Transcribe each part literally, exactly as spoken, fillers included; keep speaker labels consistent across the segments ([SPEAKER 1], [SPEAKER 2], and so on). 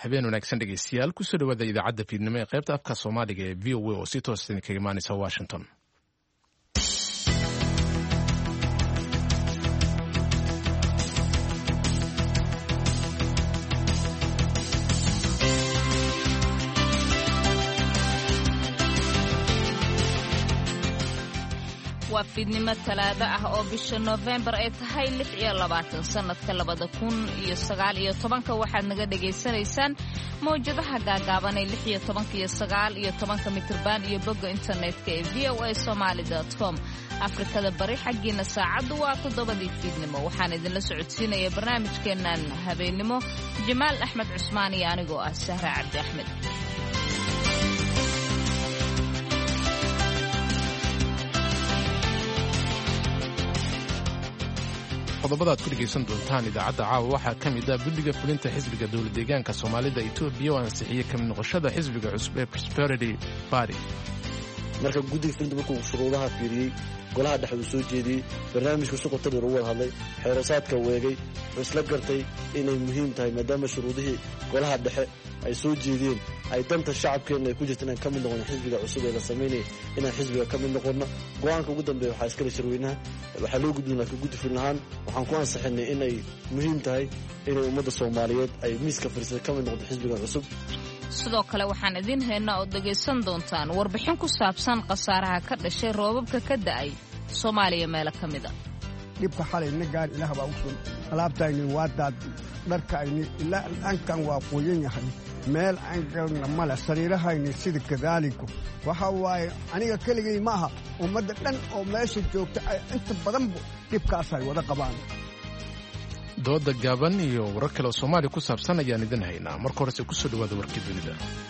[SPEAKER 1] habeen wanaagsan dhegeystayaal kusoo dhawaada idaacadda fiidnimo ee qaybta afka soomaaliga ee v o a oo si toos idinkaga imaanaysa washington.
[SPEAKER 2] waa fiidnimo talaado ah oo bisha November ay tahay lix iyo labaatan sanadka labada kun iyo sagaal iyo tobanka waxaad naga dhageysanaysaan mowjadaha gaagaaban ee lix iyo tobanka iyo sagaal iyo tobanka mitirban iyo bogga internetka ee v o a somali dot com. Afrikada bari xaggiina saacadu waa toddobadii fiidnimo waxaan idinla socodsiinaya barnaamijkeennan habeenimo Jamaal Axmed Cusmaan iyo anigoo ah Sahra Cabdi Axmed.
[SPEAKER 1] qodobada aad ku dhegaysan doontaan idaacadda caawa waxaa ka mid ah guddiga fulinta xisbiga dowlad deegaanka soomaalida Itoobiya oo ansixiyey ka mid noqoshada xisbiga cusub ee Prosperity Party.
[SPEAKER 3] marka guddiga fulinta markuu shuruudaha fiiriyey golaha dhexe uu soo jeediyey barnaamijka si qoto dheer u wada hadlay xeerasaadka weegay wuxuu isla gartay inay muhiim tahay maadaama shuruudihii golaha dhexe ay soo jeediyeen ay danta shacabkeenna ay ku jirta inaan ka mid noqono xisbiga cusub ee la samaynaya inaan xisbiga ka mid noqonno. go-aanka ugu dambeeya waxaa iskale shirweynaha waxaa loo gudbin laakiin guddi fulin ahaan waxaan ku ansixinay inay muhiim tahay inay ummadda soomaaliyeed ay miiska fadhiisay ka mid noqdo xisbigan cusub.
[SPEAKER 2] sidoo kale waxaan idiin haynaa oo dhegaysan doontaan warbixin ku saabsan khasaaraha ka dhashay roobabka ka da'ay Soomaaliya meelo ka mid ah.
[SPEAKER 4] dhibka xalayna gaar ilaah baa u sun alaabtayni waa daad dharkayni ilaa ankan waa qoyan yahay meel aan galna male sariirahayni sida kadaaliko waxa waaye aniga keligay ma aha ummadda dhan oo meesha joogta ay inta badanba dhibkaas ay wada qabaan.
[SPEAKER 1] dooda gaaban iyo warar kale oo Soomaaliya ku saabsan ayaan idin haynaa. marka horese ku soo dhawaada warkii dunida.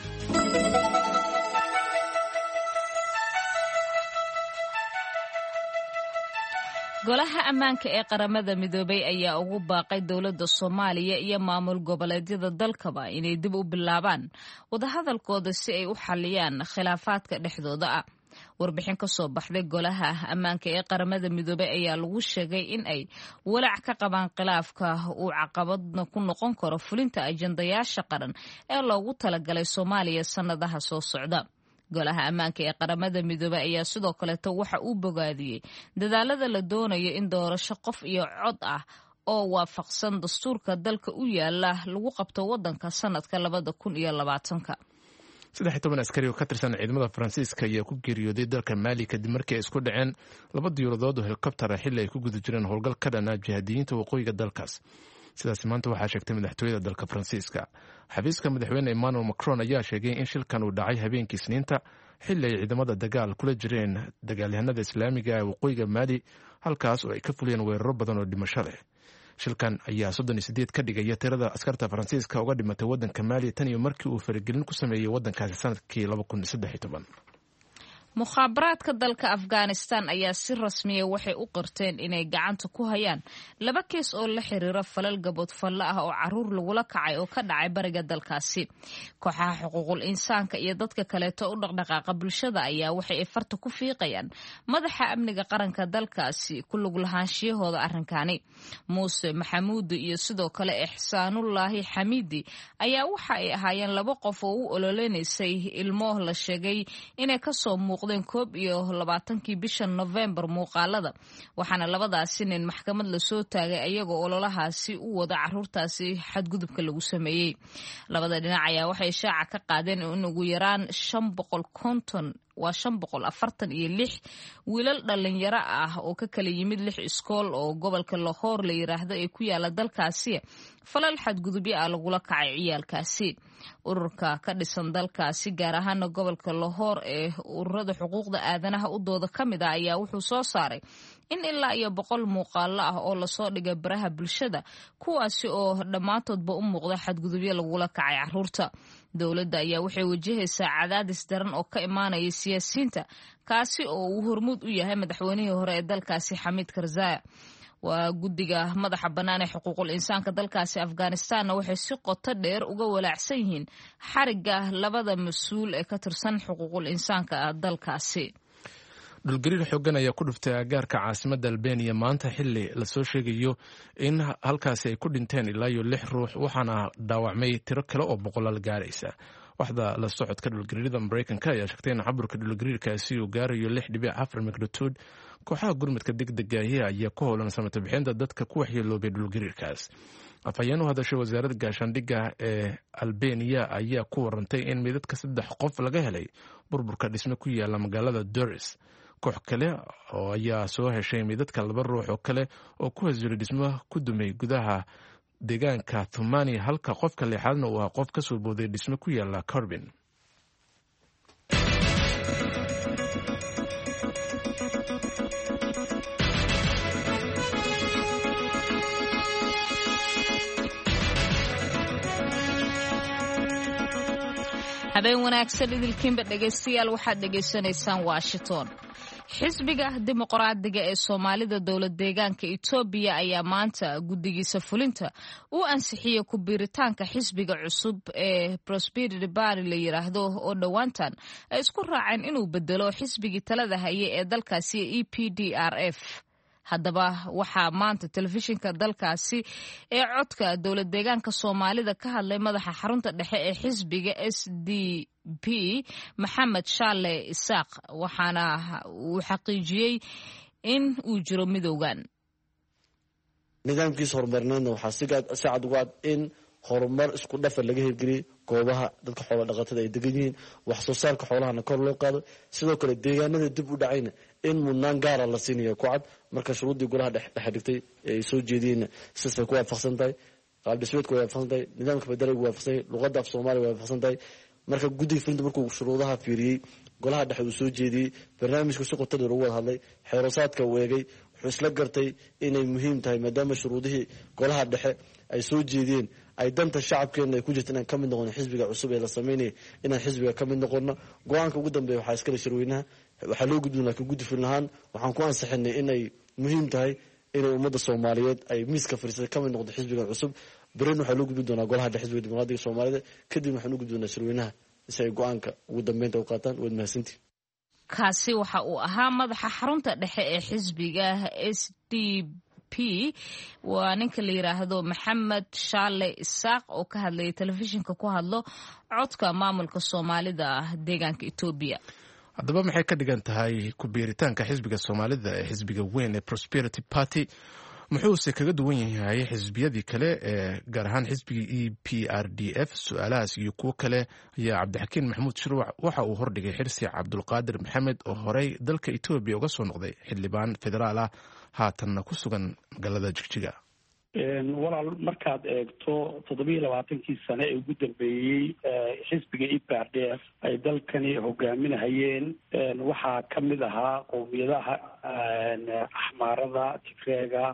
[SPEAKER 2] golaha ammaanka ee qaramada midoobay ayaa ugu baaqay dowladda Soomaaliya iyo maamul goboleedyada dalkaba inay dib u bilaabaan wadahadalkooda si ay u xaliyaan khilaafaadka dhexdooda ah. warbixin ka soo baxday golaha ammaanka ee qaramada midoobay ayaa lagu sheegay in ay walaac ka qabaan khilaafka uu caqabadna ku noqon karo fulinta ajandayaasha qaran ee loogu talagalay Soomaaliya sanadaha soo socda. golaha ammaanka ee qaramada midoobay ayaa sidoo kaleeto waxa uu bogaadiyey dadaalada la doonayo in doorasho qof iyo cod ah oo waafaqsan dastuurka dalka u yaala lagu qabto wadanka sanadka labada kun iyo labaatanka.
[SPEAKER 1] saddex iyo toban askari oo ka tirsan ciidamada Faransiiska ayaa ku geeriyooday dalka Mali kadib markii ay isku dhaceen laba diyaaradood oo helikobtar ah xilli ay ku guda jireen howlgal ka dhan ah jihaadiyiinta waqooyiga dalkaas. sidaas maanta waxaa sheegtay madaxtooyada dalka Faransiiska. xafiiska madaxweyne Emmanuel Macron ayaa sheegay in shilkan uu dhacay habeenkii Isniinta xilli ay ciidamada dagaal kula jireen dagaalyahanada Islaamiga ee waqooyiga Mali halkaas oo ay ka fuliyeen weeraro badan oo dhimasho leh. shilkan ayaa soddon iyo siddeed ka dhigaya tirada askarta Faransiiska uga dhimatay wadanka Mali tan iyo markii uu faragelin ku sameeyay wadankaasi sanadkii laba kun iyo saddex iyo toban.
[SPEAKER 2] mukhaabaraadka dalka Afghanistan ayaa si rasmiya waxay u qirteen inay gacanta ku hayaan laba kees oo la xiriira falal gabood falle ah oo caruur lagula kacay oo ka dhacay bariga dalkaasi. kooxaha xuquuqul insaanka iyo dadka kaleeto u dhaqdhaqaaqa bulshada ayaa waxay farta ku fiiqayaan madaxa amniga qaranka dalkaasi ku lug lahaanshiyahooda arrinkani. muuse maxamuudi iyo sidoo kale Ixsaanullaahi Xamiidi ayaa waxa ay ahaayeen laba qof oo u ololeynaysay ilmo la sheegay inay ka soo koob iyo labaatankii bisha November muuqaalada waxaana labadaasi nin maxkamad la soo taagay ayagoo ololahaasi u wada caruurtaasi xadgudubka lagu sameeyey. labada dhinac ayaa waxay shaaca ka qaadeen in ugu yaraan shan boqol konton waa shan boqol afartan iyo lix wiilal dhalinyaro ah oo ka kala yimid lix iskool oo gobolka Lahore la yiraahdo ee ku yaala dalkaasi falal xadgudubyo ah lagula kacay ciyaalkaasi. ururka ka dhisan dalkaasi gaar ahaan gobolka Lahore ee ururada xuquuqda aadanaha u dooda ka mid ah ayaa wuxuu soo saaray in ilaa iyo boqol muuqaalo ah oo lasoo dhigay baraha bulshada kuwaasi oo dhammaantoodba u muuqda xadgudubyo lagula kacay caruurta. dowladda ayaa waxay wajahaysaa cadaadis daran oo ka imaanaya siyaasiyiinta kaasi oo uu hormuud u yahay madaxweynihii hore ee dalkaasi Xamiid Karzai. waa guddiga madaxa bannaan ee xuquuqul insaanka dalkaasi Afghanistanna waxay si qoto dheer uga walaacsan yihiin xariga labada mas-uul ee ka tirsan xuquuqul insaanka dalkaasi.
[SPEAKER 1] dhulgariir xoogan ayaa ku dhuftay agaarka caasimadda albaniya maanta xili lasoo sheegayo in halkaasi ay ku dhinteen ilaa iyo lix ruux waxaana dhaawacmay tiro kale oo boqolaal gaaraysa. waxda la socodka dhulgariirada maraykanka ayaa sheegtay in caburka dhulgariirkaasi uu gaarayo lix dhibic afar magnitude. kooxaha gurmadka degdegaahi ayaa ku howlan samata bixinta dadka ku waxyeeloobay dhulgariirkaas. afhayeen u hadashay wasaaradda gaashaandhigga ee albaniya ayaa ku warantay in meydadka saddex qof laga helay burburka dhisme ku yaala magaalada doris. koox kale oo ayaa soo heshay meydadka laba ruux oo kale oo ku hasiray dhismo ku dumay gudaha deegaanka thumani, halka qofka lixaadna uu ahaa qof ka soo booday dhisme ku yaala corbin.
[SPEAKER 2] habeen wanaagsan idilkiinba dhegaystayaal waxaad dhegaysanaysaan Washington. xisbiga dimuqraadiga ee Soomaalida dowlad deegaanka Itoobiya ayaa maanta guddigiisa fulinta u ansixiyay ku biiritaanka xisbiga cusub ee Prosperity Party la yiraahdo oo dhawaantan ay isku raaceen inuu bedelo xisbigii talada hayay ee dalkaasi E P D R F. haddaba waxaa maanta telefishinka dalkaasi ee codka dowlad deegaanka Soomaalida ka hadlay madaxa xarunta dhexe ee xisbiga S D P Maxamed Shaale Isaaq, waxaana uu xaqiijiyey in uu jiro midowgan.
[SPEAKER 3] nidaamkiisa horumarneedna waxaa si cad uga cad in horumar isku dhafa laga hirgeliyey goobaha dadka xoola dhaqatada ay degan yihiin, wax soo saarka xoolahana kor loo qaado, sidoo kale deegaanada dib u dhacayna in mudnaan gaara la siinaya ku cad. marka shuruuddii golaha dhexe dhigtay ay soo jeediyeenna sidaasay ku waafaqsan tahay, qaab dhismeedku way waafaqsan tahay, nidaamka federaalku way waafaqsan yahay, luqadda af Soomaaliya way waafaqsan tahay. marka guddiga fulinta markuu shuruudaha fiiriyey, golaha dhexe uu soo jeediyey, barnaamijku si qoto dheer ugu wada hadlay, xeerosaadka uu eegay, wuxuu isla gartay inay muhiim tahay maadaama shuruudihii golaha dhexe ay soo jeediyeen ay danta shacabkeena ay ku jirta inaan ka mid noqono xisbiga cusub ee la sameynaya, inaan xisbiga ka mid noqono. go-aanka ugu dambeeya waxaa iskale shirweynaha, waxaa loo gudbin laakiin guddi fulin ahaan waxaan ku ansixinay inay muhiim tahay inay ummadda Soomaaliyeed ay miiska fariisatay ka mid noqdo xisbiga cusub. berrin waxaa loo gudbin doonaa golaha dhexe xisbiga dimuqraadiga Soomaalida, kadib waxaan u gudbin doonaa shirweynaha si ay go-aanka ugu dambeynta u qaataan. waad mahadsantihin.
[SPEAKER 2] kaasi waxa uu ahaa madaxa xarunta dhexe ee xisbiga S D P, waa ninka la yiraahdo Maxamed Shaale Isaaq oo ka hadlayay telefishinka ku hadlo codka maamulka Soomaalida deegaanka Itoobiya.
[SPEAKER 1] haddaba maxay ka dhigan tahay ku biiritaanka xisbiga Soomaalida ee xisbiga weyn ee Prosperity Party? muxuuse kaga duwan yahay xisbiyadii kale ee gaar ahaan xisbigii E P R D F? su-aalahaas iyo kuwo kale ayaa cabdixakiin maxamuud shirwac waxa uu hordhigay xirsi cabdulqaadir maxamed oo horey dalka Itoobiya uga soo noqday xildhibaan federaal ah haatanna ku sugan magaalada Jigjiga.
[SPEAKER 5] walaal markaad eegto toddobiyo labaatankii sane ee ugu dambeeyey xisbiga E P R D F ay dalkani hogaaminahayeen waxaa ka mid ahaa qowmiyadaha axmaarada, tigreega,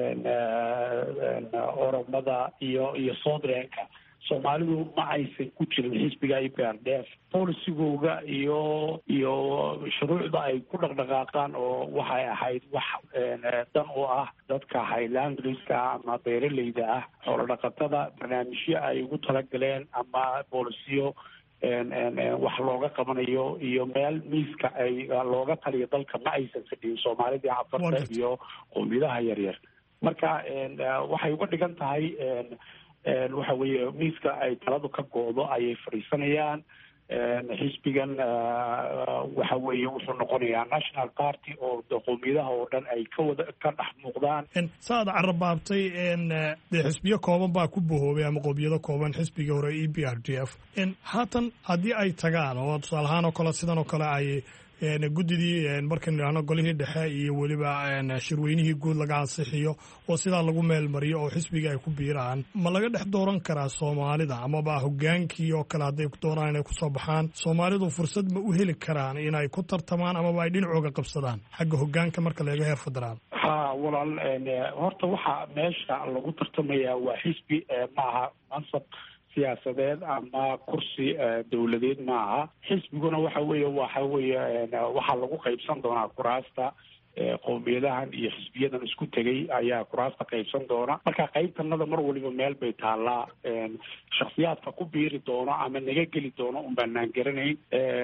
[SPEAKER 5] oromada iyo iyo soodreenka. Soomaalidu ma aysan ku jirin xisbiga E P R D F. polisigooga iyo iyo shuruucda ay ku dhaqdhaqaaqaan oo waxay ahayd wax dan u ah dadka highlandriska ama beeraleyda ah, xoolo dhaqatada. barnaamijyo ay ugu talagaleen ama bolisiyo wax looga qabanayo iyo meel miiska ay looga taliyo dalka ma aysan fadhiyin soomaalidii cafarta iyo qowmiyadaha yaryar. marka waxay uga dhigan tahay waxa weeye miiska ay taladu ka go'do ayay fadhiisanayaan. xisbigan waxa weeye wuxuu noqonayaa national party oo qowmiyadaha oo dhan ay ka wada ka dhex muuqdaan.
[SPEAKER 6] saad carabaabtay dee xisbiyo kooban baa ku bohoobay ama qowmiyado kooban xisbiga hore E P R D F. haatan haddii ay tagaan oo tusaale ahaan oo kale sidan oo kale ay guddidii markan idhaahno golihii dhexe iyo weliba shirweynihii guud laga ansixiyo oo sidaa lagu meelmariyo oo xisbiga ay ku biiraan, ma laga dhex dooran karaa Soomaalida amaba hogaankii oo kale hadday doonaan inay kusoo baxaan? Soomaalidu fursad ma u heli karaan inay ku tartamaan amaba ay dhinacooga qabsadaan xagga hogaanka marka laga heer federaal?
[SPEAKER 5] ha walaal horta waxaa meesha lagu tartamayaa waa xisbi, maaha mansab siyaasadeed ama kursi dowladeed maaha. xisbiguna waxa weeye waxa weeye waxaa lagu qaybsan doonaa kuraasta qowmiyadahan iyo xisbiyadan isku tegay ayaa kuraasta qaybsan doona. marka qaybtanada mar waliba meel bay taallaa. shaksiyaadka ku biiri doono ama naga geli doono un baanaan garanayn.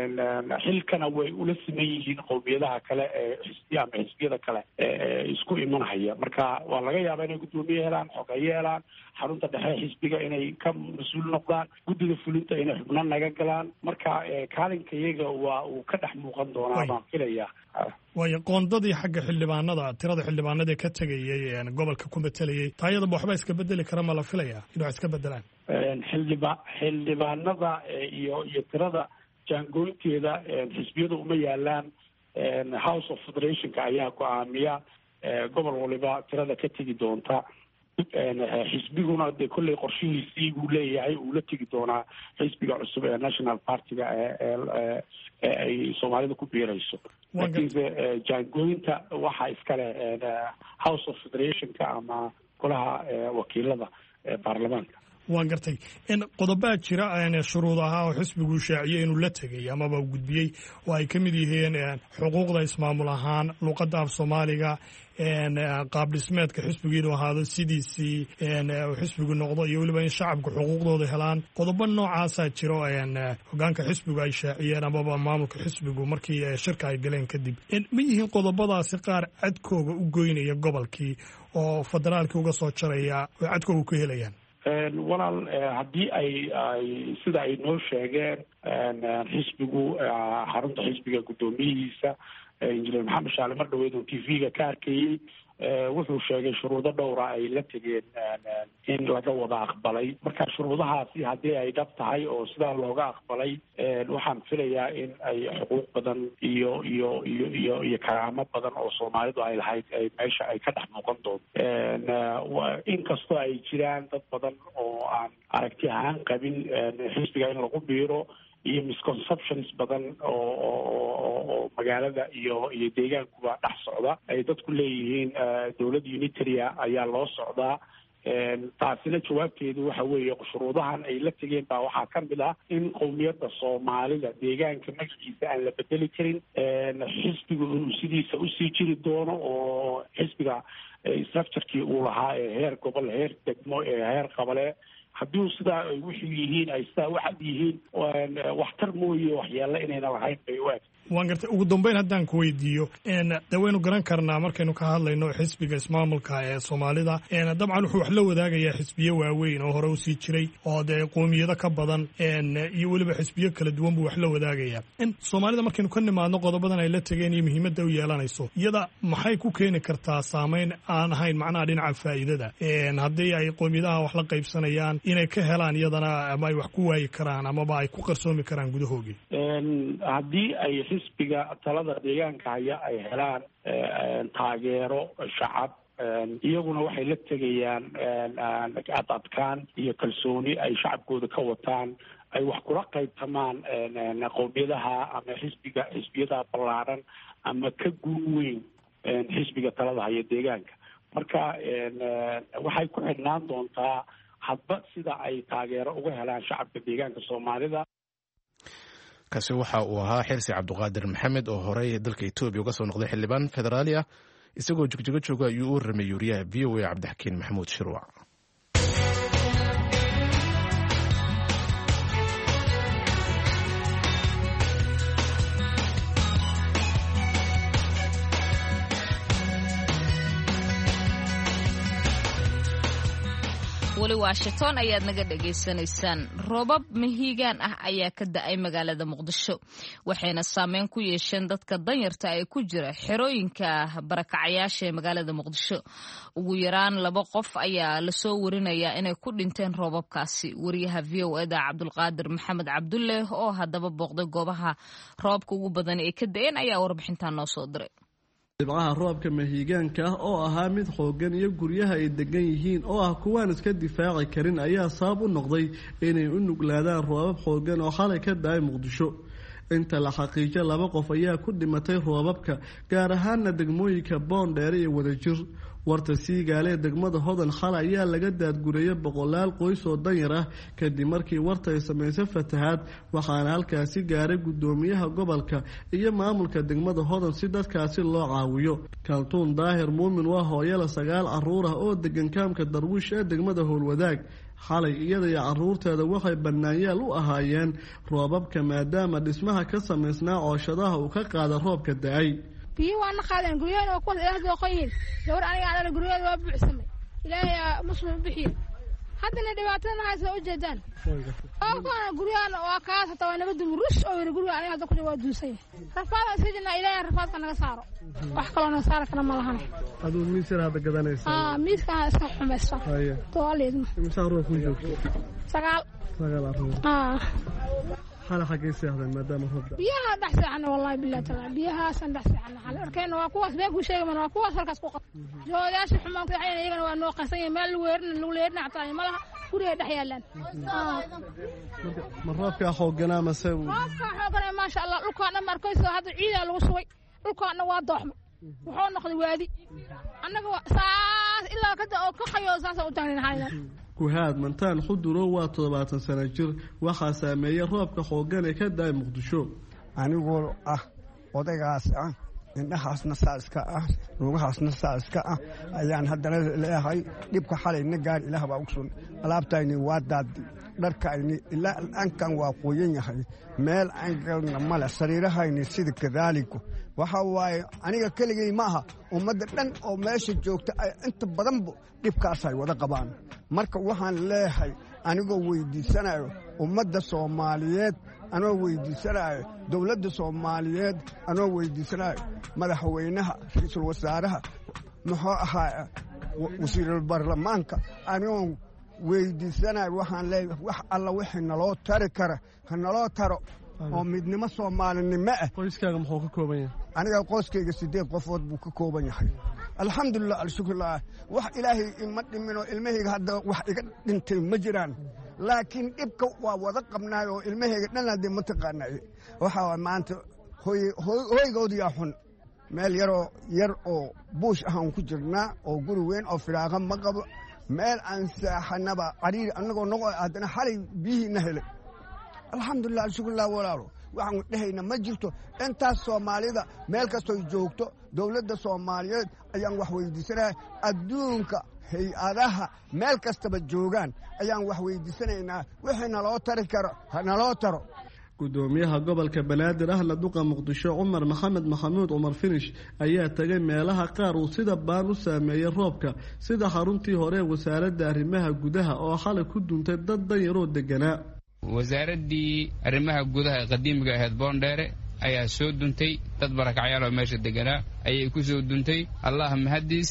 [SPEAKER 5] xilkana way ula siman yihiin qowmiyadaha kale ee xisbiya ama xisbiyada kale ee isku imanhaya. marka waa laga yaabaa inay guddoomiye helaan, xogeeye helaan, xarunta dhexe xisbiga inay ka mas-uul noqdaan, guddiga fulinta inay xubno naga galaan. marka kaalinka iyaga waa uu ka dhex muuqan doonaa baan filayaa.
[SPEAKER 6] waayo qoondadii xagga xildhibaanada, tirada xildhibaanada ka tegayay gobolka ku matelayay taayadaba waxba iska bedeli kara ma la filayaa in wax iska bedelaan?
[SPEAKER 5] xildhiba xildhibaanada iyo iyo tirada jaangooynteeda xisbiyadu uma yaalaan. house of federationka ayaa go-aamiya gobol waliba tirada ka tegi doonta. xisbiguna dee kolley qorshihiisii buu leeyahay, uu la tegi doonaa xisbiga cusub ee national partiga ee ee ay soomaalida ku biirayso. laakiinse jaangooyinta waxaa iskale house of federationka ama golaha wakiilada ee baarlamaanka.
[SPEAKER 6] waan gartay in qodobaa jira shuruud ahaa oo xisbigu shaaciyey inuu la tegay amaba gudbiyey oo ay ka mid yihiin xuquuqda ismaamul ahaan, luqadda af soomaaliga, qaab dhismeedka xisbigu inuu ahaado sidiisii xisbigu noqdo, iyo weliba in shacabku xuquuqdooda helaan. qodobo noocaasaa jiro hogaanka xisbigu ay shaaciyeen amaba maamulka xisbigu markii shirka ay galeen kadib. ma yihiin qodobadaasi qaar cadkooga u goynaya gobolkii oo federaalkii uga soo jaraya oo cadkooga ku helayaan?
[SPEAKER 5] walaal haddii ay ay sida ay noo sheegeen xisbigu xarunta xisbiga guddoomiyihiisa injineer maxamed shaale mar dhaweyd oo t v-ga ka arkayey wuxuu sheegay shuruudo dhowra ay la tegeen in laga wada aqbalay. marka shuruudahaasi haddii ay dhab tahay oo sidaa looga aqbalay, waxaan filayaa in ay xuquuq badan iyo iyo iyo iyo iyo karaamo badan oo soomaalidu ay lahayd ay meesha ay ka dhex muuqan doonto. inkastoo ay jiraan dad badan oo aan aragti ahaan qabin xisbiga in lagu biiro, iyo misconceptions badan oo oo magaalada iyo iyo deegaankuba dhex socda. ay dadku leeyihiin dowladda unitaria ayaa loo socdaa. taasina jawaabteedu waxa weeye shuruudahan ay la tegeen baa waxaa ka mid ah in qowmiyadda soomaalida deegaanka magaciisa aan la bedeli karin, xisbigu inuu sidiisa usii jiri doono oo xisbiga structurekii uu lahaa ee heer gobol, heer degmo, ee heer qabale, haddii sidaa ay wuxuu yihiin ay sidaa waxad yihiin waxtar mooye waxyeelo inayna lahayn bay u eg.
[SPEAKER 6] waan gartay. ugu dambeyn haddaan ku weydiiyo, de waynu garan karnaa markaynu ka hadlayno xisbiga ismaamulka ee soomaalida, dabcan wuxuu wax la wadaagayaa xisbiyo waaweyn oo hore usii jiray oo dee qoomiyado ka badan iyo weliba xisbiyo kala duwan buu wax la wadaagayaa. in soomaalida markaynu ka nimaadno qodobadan ay la tegeen iyo muhiimadda u yeelanayso, iyada maxay ku keeni kartaa saameyn aan ahayn macnaha dhinaca faa'iidada haddii ay qoomiyadaha wax la qaybsanayaan inay ka helaan iyadana ama ay wax ku waayi karaan amaba ay ku qarsoomi karaan gudahoogii?
[SPEAKER 5] haddii ay xisbiga talada deegaanka haya ay helaan taageero shacab, iyaguna waxay la tegayaan ad adkaan iyo kalsooni ay shacabkooda ka wataan, ay wax kula qaybtamaan qowmiyadaha ama xisbiga xisbiyada ballaaran ama ka guun weyn xisbiga talada haya deegaanka. marka waxay ku xidhnaan doontaa hadba sida ay taageero uga helaan shacabka deegaanka soomaalida.
[SPEAKER 1] kaasi waxa uu ahaa xirsi cabdiqaadir maxamed oo horey dalka etoobiya uga soo noqday xildhibaan federaali ah. isagoo jigjigo jooga ayuu u ramay wariyaha v o a cabdixakiin maxamuud shirwac.
[SPEAKER 2] weli washington ayaad naga dhegaysanaysaan. roobab mahiigaan ah ayaa ka da-ay magaalada muqdisho, waxayna saameyn ku yeesheen dadka danyarta ee ku jira xerooyinka barakacayaasha ee magaalada muqdisho. ugu yaraan laba qof ayaa lasoo warinayaa inay ku dhinteen roobabkaasi. wariyaha v o eda cabdulqaadir maxamed cabdulle oo haddaba booqday goobaha roobabka ugu badan ee ka da-een ayaa warbixintaa noo soo diray.
[SPEAKER 7] dhibcaha roobka mahiigaanka ah oo ahaa mid xooggan iyo guryaha ay degan yihiin oo ah kuwaan iska difaaci karin ayaa sabab u noqday inay u nuglaadaan roobab xooggan oo xalay ka da-ay muqdisho. inta la xaqiijo laba qof ayaa ku dhimatay roobabka, gaar ahaana degmooyinka boondheere iyo wadajir. warta siigaale ee degmada hodan xalay ayaa laga daadgurayay boqolaal qoys oo danyar ah kadib markii warta ay samaysay fatahaad waxaana halkaasi gaaray gudoomiyaha gobolka iyo maamulka degmada hodan si dadkaasi loo caawiyo kaltuun daahir muumin waa hooyala sagaal caruur ah oo degan kaamka darwiish ee degmada howlwadaag xalay iyada iyo caruurteeda waxay bannaanyaal u ahaayeen roobabka maadaama dhismaha ka samaysnaa cooshadaha uu ka qaada roobka da-ay
[SPEAKER 8] biyo waana qaadeen guryaheena waa kuwaas ilaah dooqoyihiin gawar aniga adhala guryaheeda waa buuxsamay ilaahay muslim bixiye haddana dhibaatadana haysa u jeedaan oo kuwana guryahaana waa kaas hataa waa naga dumi rush oo yiri guriga aniga hadda ku waa duusay rafaada iska jirnaa ilaahay rafaadka naga saaro wax kaloo naga saara kana ma lahan
[SPEAKER 7] aduu miisir hadda gadanaysa
[SPEAKER 8] aa miiska iska xumaysa to aleedma
[SPEAKER 7] imisa ruux ku joogto
[SPEAKER 8] sagaal
[SPEAKER 7] sagaal ruux
[SPEAKER 8] aa
[SPEAKER 7] xala xagee seexdeen maadaama roob da
[SPEAKER 8] biyaha dhaxsaana wallahi billahi taala biyaha san dhaxsaana xala arkeen waa kuwaas been ku sheegay waa kuwaas halkaas ku qab joodayaasha xumaan waxay iyagana waa noo qasan yahay meel weerna lagu leerna xataa malaha guriga dhex yaalaan
[SPEAKER 7] ma roobka xoogana ma se
[SPEAKER 8] roobka xoogana ma sha Allah dhulkaana markayso hadda ciida lagu subay dhulkaana waa dooxmay wuxuu noqday waadi annaga saas ilaa kada oo ka qayo saas u taagnaa hayna
[SPEAKER 7] kuhaad mantaan xuduro waa toddobaatan sano jir waxaa saameeyay roobka xoogan ee ka daay muqdisho
[SPEAKER 4] anigoo ah odaygaas ah indhahaasna saaska ah lugahaasna saaska ah ayaan haddana leeyahay dhibka xalayna gaar ilaah baa ugu sun alaabtayni waa daadi dharkayni ilaa ankan waa qoyan yahay meel aan galna male sariirahayni sida kadaaliko waxa waaye aniga keligay ma aha ummadda dhan oo meesha joogta ay inta badanba dhibkaas ay wada qabaan marka waxaan leeyahay anigoo weydiisanayo ummadda soomaaliyeed anoo weydiisanayo dowladda soomaaliyeed anoo weydiisanayo madaxweynaha ra-iisul wasaaraha muxuu ahaa wasiirul baarlamaanka anigoo weydiisanayo waxaan leeyahay wax alla wixii naloo tari kara ha naloo taro oo midnimo soomaalinimo ah
[SPEAKER 7] qoyskaaga muxuu ka kooban yahay
[SPEAKER 4] aniga qoyskayga sideed qofood buu ka kooban yahay alxamdulilah alshukrillah wax ilaahay ima dhimin oo ilmahayga hadda wax iga dhintay ma jiraan laakiin dhibka waa wada qabnaay oo ilmahayga dhan hadee ma taqaanay waxaa maanta hoygoodiyaa xun meel yaroo yar oo buush ahaan ku jirnaa oo guri weyn oo firaaqa ma qabo meel aan saaxanaba cariir annagoo noqo haddana xalay biyihiina helay alxamdulilah alshukrillah walaalo waxaan dhehayna ma jirto intaas soomaalida meel kastoo joogto dowladda soomaaliyeed ayaan wax weydiisanahay adduunka hay-adaha meel kastaba joogaan ayaan wax weydiisanaynaa wixii naloo tari karo ha naloo taro
[SPEAKER 7] gudoomiyaha gobolka banaadir ahla duqa muqdisho cumar maxamed maxamuud cumar finish ayaa tagay meelaha qaar uu sida baan u saameeyey roobka sida xaruntii hore ee wasaaradda arrimaha gudaha oo xalay ku duntay dad danyaroo deganaa
[SPEAKER 9] wasaaraddii arrimaha gudaha ee qadiimiga ahayd boondheere ayaa soo duntay dad barakacyaal oo meesha deganaa ayay ku soo duntay allah mahadiis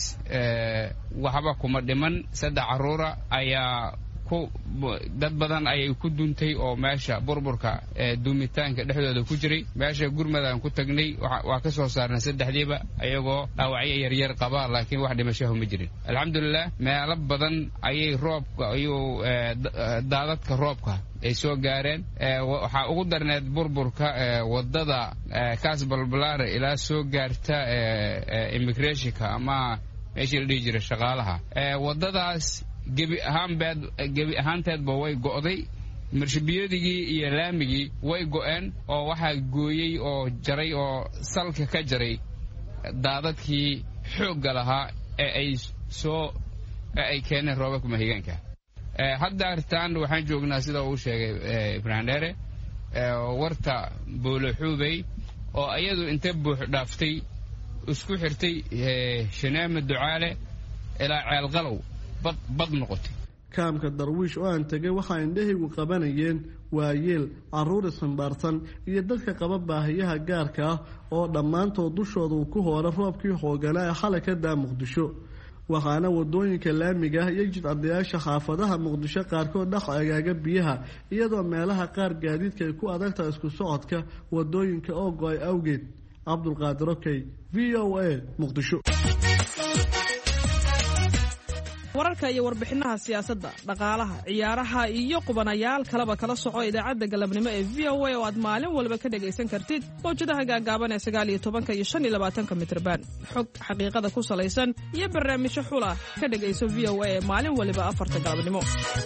[SPEAKER 9] waxba kuma dhiman saddex caruura ayaa ku dad badan ayay ku duntay oo meesha burburka duumitaanka dhexdooda ku jiray meesha gurmadaan ku tagnay waa ka soo saarnay saddexdiiba ayagoo dhaawacyo yaryar qaba laakiin wax dhimashaho ma jirin alxamdulilah meelo badan ayay roobka ayuu daadadka roobka ay soo gaareen waxaa ugu darneed burburka wadada kaasbalbalaare ilaa soo gaarta immigrationka ama meeshii la dhihi jiray shaqaalaha wadadaas gebi ahaanbeed gebi ahaanteedba way go'day marshabiyadigii iyo laamigii way go'een oo waxaa gooyey oo jaray oo salka ka jaray daadadkii xoogga lahaa ee ay soo ee ay keeneen roobabka mahigaanka hadda artaan waxaan joognaa sida uu sheegay ibraahim dheere warta booloxuubey oo iyadu inta buux dhaaftay isku xirtay shaneema ducaale ilaa ceelqalow bad noqotay
[SPEAKER 7] kaamka darwiish oo aan tegay waxaa indhahaygu qabanayeen waayeel carruur isxambaarsan iyo dadka qaba baahiyaha gaarka ah oo dhammaantood dushooda uu ku hoora roobkii xooganaa ee xalay ka daa muqdisho waxaana wadooyinka laamiga ah iyo jidcadayaasha xaafadaha muqdisho qaarkood dhex agaaga biyaha iyadoo meelaha qaar gaadiidka ay ku adagtahay isku socodka wadooyinka oo go-ay awgeed cabdulqaadir okey v o a muqdisho
[SPEAKER 10] wararka iyo warbixinaha siyaasadda dhaqaalaha ciyaaraha iyo qubanayaal kaleba kala soco idaacadda galabnimo ee v o a oo aad maalin walba ka dhagaysan kartid mawjadaha gaagaaban ee sagaal iyo tobanka iyo shan iyo labaatanka mitrban xog xaqiiqada ku salaysan iyo barnaamijyo xula ka dhagayso v o a ee maalin waliba afarta galabnimo.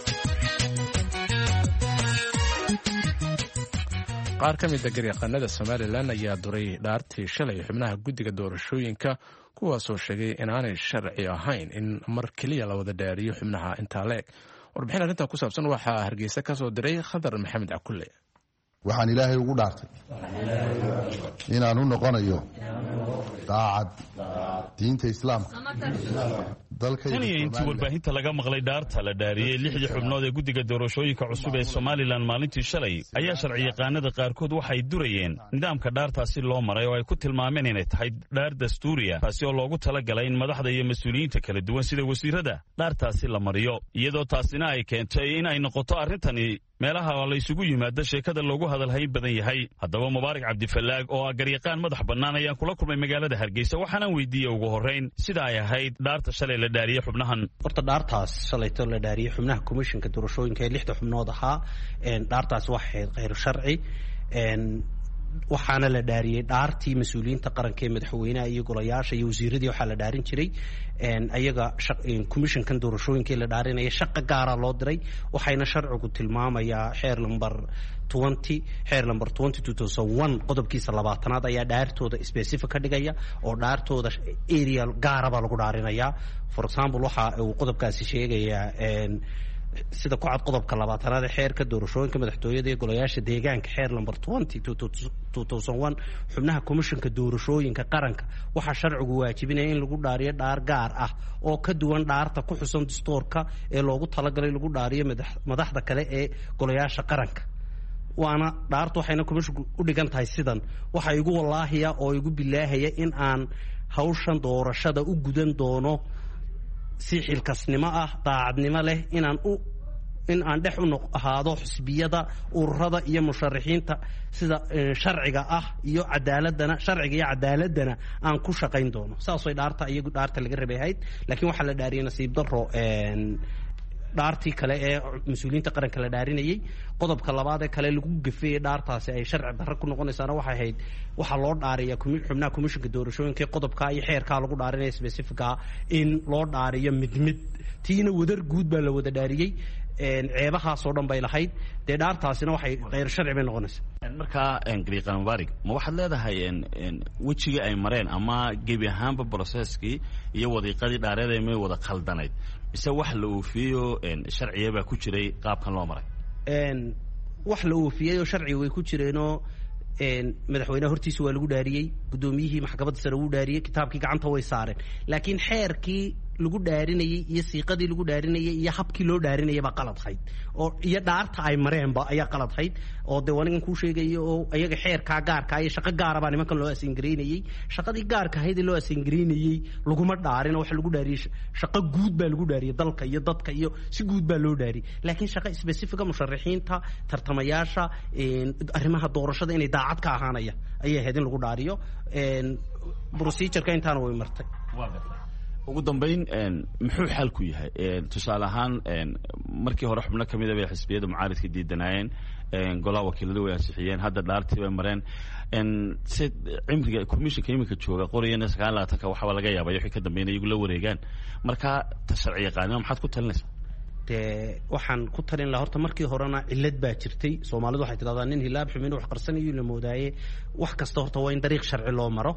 [SPEAKER 1] qaar ka mid a garyaqaanada somalilan ayaa duray dhaartii shalay xubnaha guddiga doorashooyinka kuwaasoo sheegay inaanay sharci ahayn in mar keliya la wada dhaariyo xubnaha intaa la eg. warbixin arrintan ku saabsan waxaa hargeysa ka soo diray khadar maxamed cakulle.
[SPEAKER 11] waxaan ilaahay ugu dhaartay inaan u noqonayo daacad diinta islaamka.
[SPEAKER 12] tan iyo intii warbaahinta laga maqlay dhaarta la dhaariyey lixdii xubnood ee guddiga doorashooyinka cusub ee somalilan maalintii shalay ayaa sharciyaqaanada qaarkood waxay durayeen nidaamka dhaartaasi loo maray oo ay ku tilmaameen inay tahay dhaar dastuuriya taasi oo loogu talagalay in madaxda iyo mas-uuliyiinta kala duwan sida wasiirada dhaartaasi la mariyo iyadoo taasina ay keentay in ay noqoto arrintani meelaha la isugu yimaado sheekada loogu hadalhayn badan yahay. haddaba mubaarak cabdifallaag oo ah garyaqaan madax bannaan ayaan kula kulmay magaalada hargeysa waxaanaan weydiiyey ugu horrayn sida ay ahayd dhaarta shalay la dhaariyey xubnahan.
[SPEAKER 13] horta dhaartaas shalayto la dhaariyey xubnaha komishinka doorashooyinka ee lixda xubnood ahaa dhaartaas waxay khayr sharci waxaana la dhaariyey dhaartii mas-uuliyiinta qaranka ee madaxweynaha iyo golayaasha iyo wasiiradii waxaa la dhaarin jiray ayaga commissionkan doorashooyinka la dhaarinaya shaqa gaara loo diray waxayna sharcigu tilmaamayaa xeer lamber twenty xeer lamber twenty two thousand one qodobkiisa labaatanaad ayaa dhaartooda specific ka dhigaya oo dhaartooda area gaaraba lagu dhaarinayaa. for example waxa uu qodobkaasi sheegayaa sida ku cad qodobka labaatanaad ee xeerka doorashooyinka madaxtooyada iyo golayaasha deegaanka xeer lamber twenty two thousand one xubnaha komishinka doorashooyinka qaranka waxaa sharcigu waajibinaya in lagu dhaariyo dhaar gaar ah oo ka duwan dhaarta ku xusan dastuurka ee loogu talagalay lagu dhaariyo madaxda kale ee golayaasha qaranka. waana dhaartu waxayna komishinku u dhigan tahay sidan waxa igu wallaahiya oo igu bilaahaya in aan hawshan doorashada u gudan doono si xilkasnimo ah daacadnimo leh inaan u in aan dhex u ahaado xisbiyada ururada iyo musharaxiinta sida sharciga ah iyo cadaaladana sharciga iyo cadaaladana aan ku shaqayn doono. saasoo dhaarta iyagu dhaarta laga rabayayd laakiin waxaa la dhaariyay nasiib daro dhaartii kale ee mas-uuliyiinta qaranka la dhaarinayay qodobka labaad ee kale lagu gafeeyey dhaartaasi ay sharci darro ku noqonaysaana waxay ahayd waxaa loo dhaariya xubnaha komishinka doorashooyinka qodobka iyo xeerkaa lagu dhaarinaya specifica in loo dhaariyo mid mid tiina wadar guud baa la wada dhaariyey ceebahaasoo dhan bay lahayd dee dhaartaasina waxay khayr sharci bay noqonaysaa.
[SPEAKER 12] markaa gariiqan mubaarig ma waxaad leedahay wejigii ay mareen ama gebi ahaanba broseskii iyo wadiiqadii dhaareed may wada khaldanayd mise wax la oofiyeyo sharciya baa ku jiray qaabkan loo maray?
[SPEAKER 13] wax la oofiyeyoo sharciga way ku jireenoo madaxweyneha hortiisa waa lagu dhaariyey guddoomiyihii maxkamadda sare wuu dhaariyey kitaabkii gacanta way saareen laakiin xeerkii lagu dhaarinayey iyo siiqadii lagu dhaarinayey iyo habkii loo dhaarinayay baa qaladhayd oo iyo dhaarta ay mareenba ayaa qaladhayd oo dee anigan kuu sheegaya oo iyaga xeerkaa gaarkaa iyo shaqo gaarabaa nimankan loo asingareynayey shaqadii gaarka ahayd ee loo asingareynayey laguma dhaarin oo waxa lagu dhaariyey shaqo guud baa lagu dhaariyey dalka iyo dadka iyo si guud baa loo dhaariyey laakiin shaqo specifica musharaxiinta tartamayaasha arrimaha doorashada inay daacad ka ahaanaya ayay ahayd in lagu dhaariyo procedureka intaana way martay.
[SPEAKER 12] ugu dambayn muxuu xalku yahay? tusaale ahaan markii hore xubno ka mid a bay xisbiyada mucaaridka diidanaayeen golaha wakiilada way ansixiyeen hadda dhaartii bay mareen si cimriga komishinka iminka jooga qorayana sagaal labaatanka waxaaba laga yaabay wixii ka dambeynaya iyagu la wareegaan markaa sharci yaqaanimo maxaad ku talinaysaa?
[SPEAKER 13] dee waxaan ku talin lahaa horta markii horena cillad baa jirtay soomaalidu waxay tidhahdaa nin hilaab xumin wax qarsanayo la moodaaye wax kasta horta waa in dariiq sharci loo maro.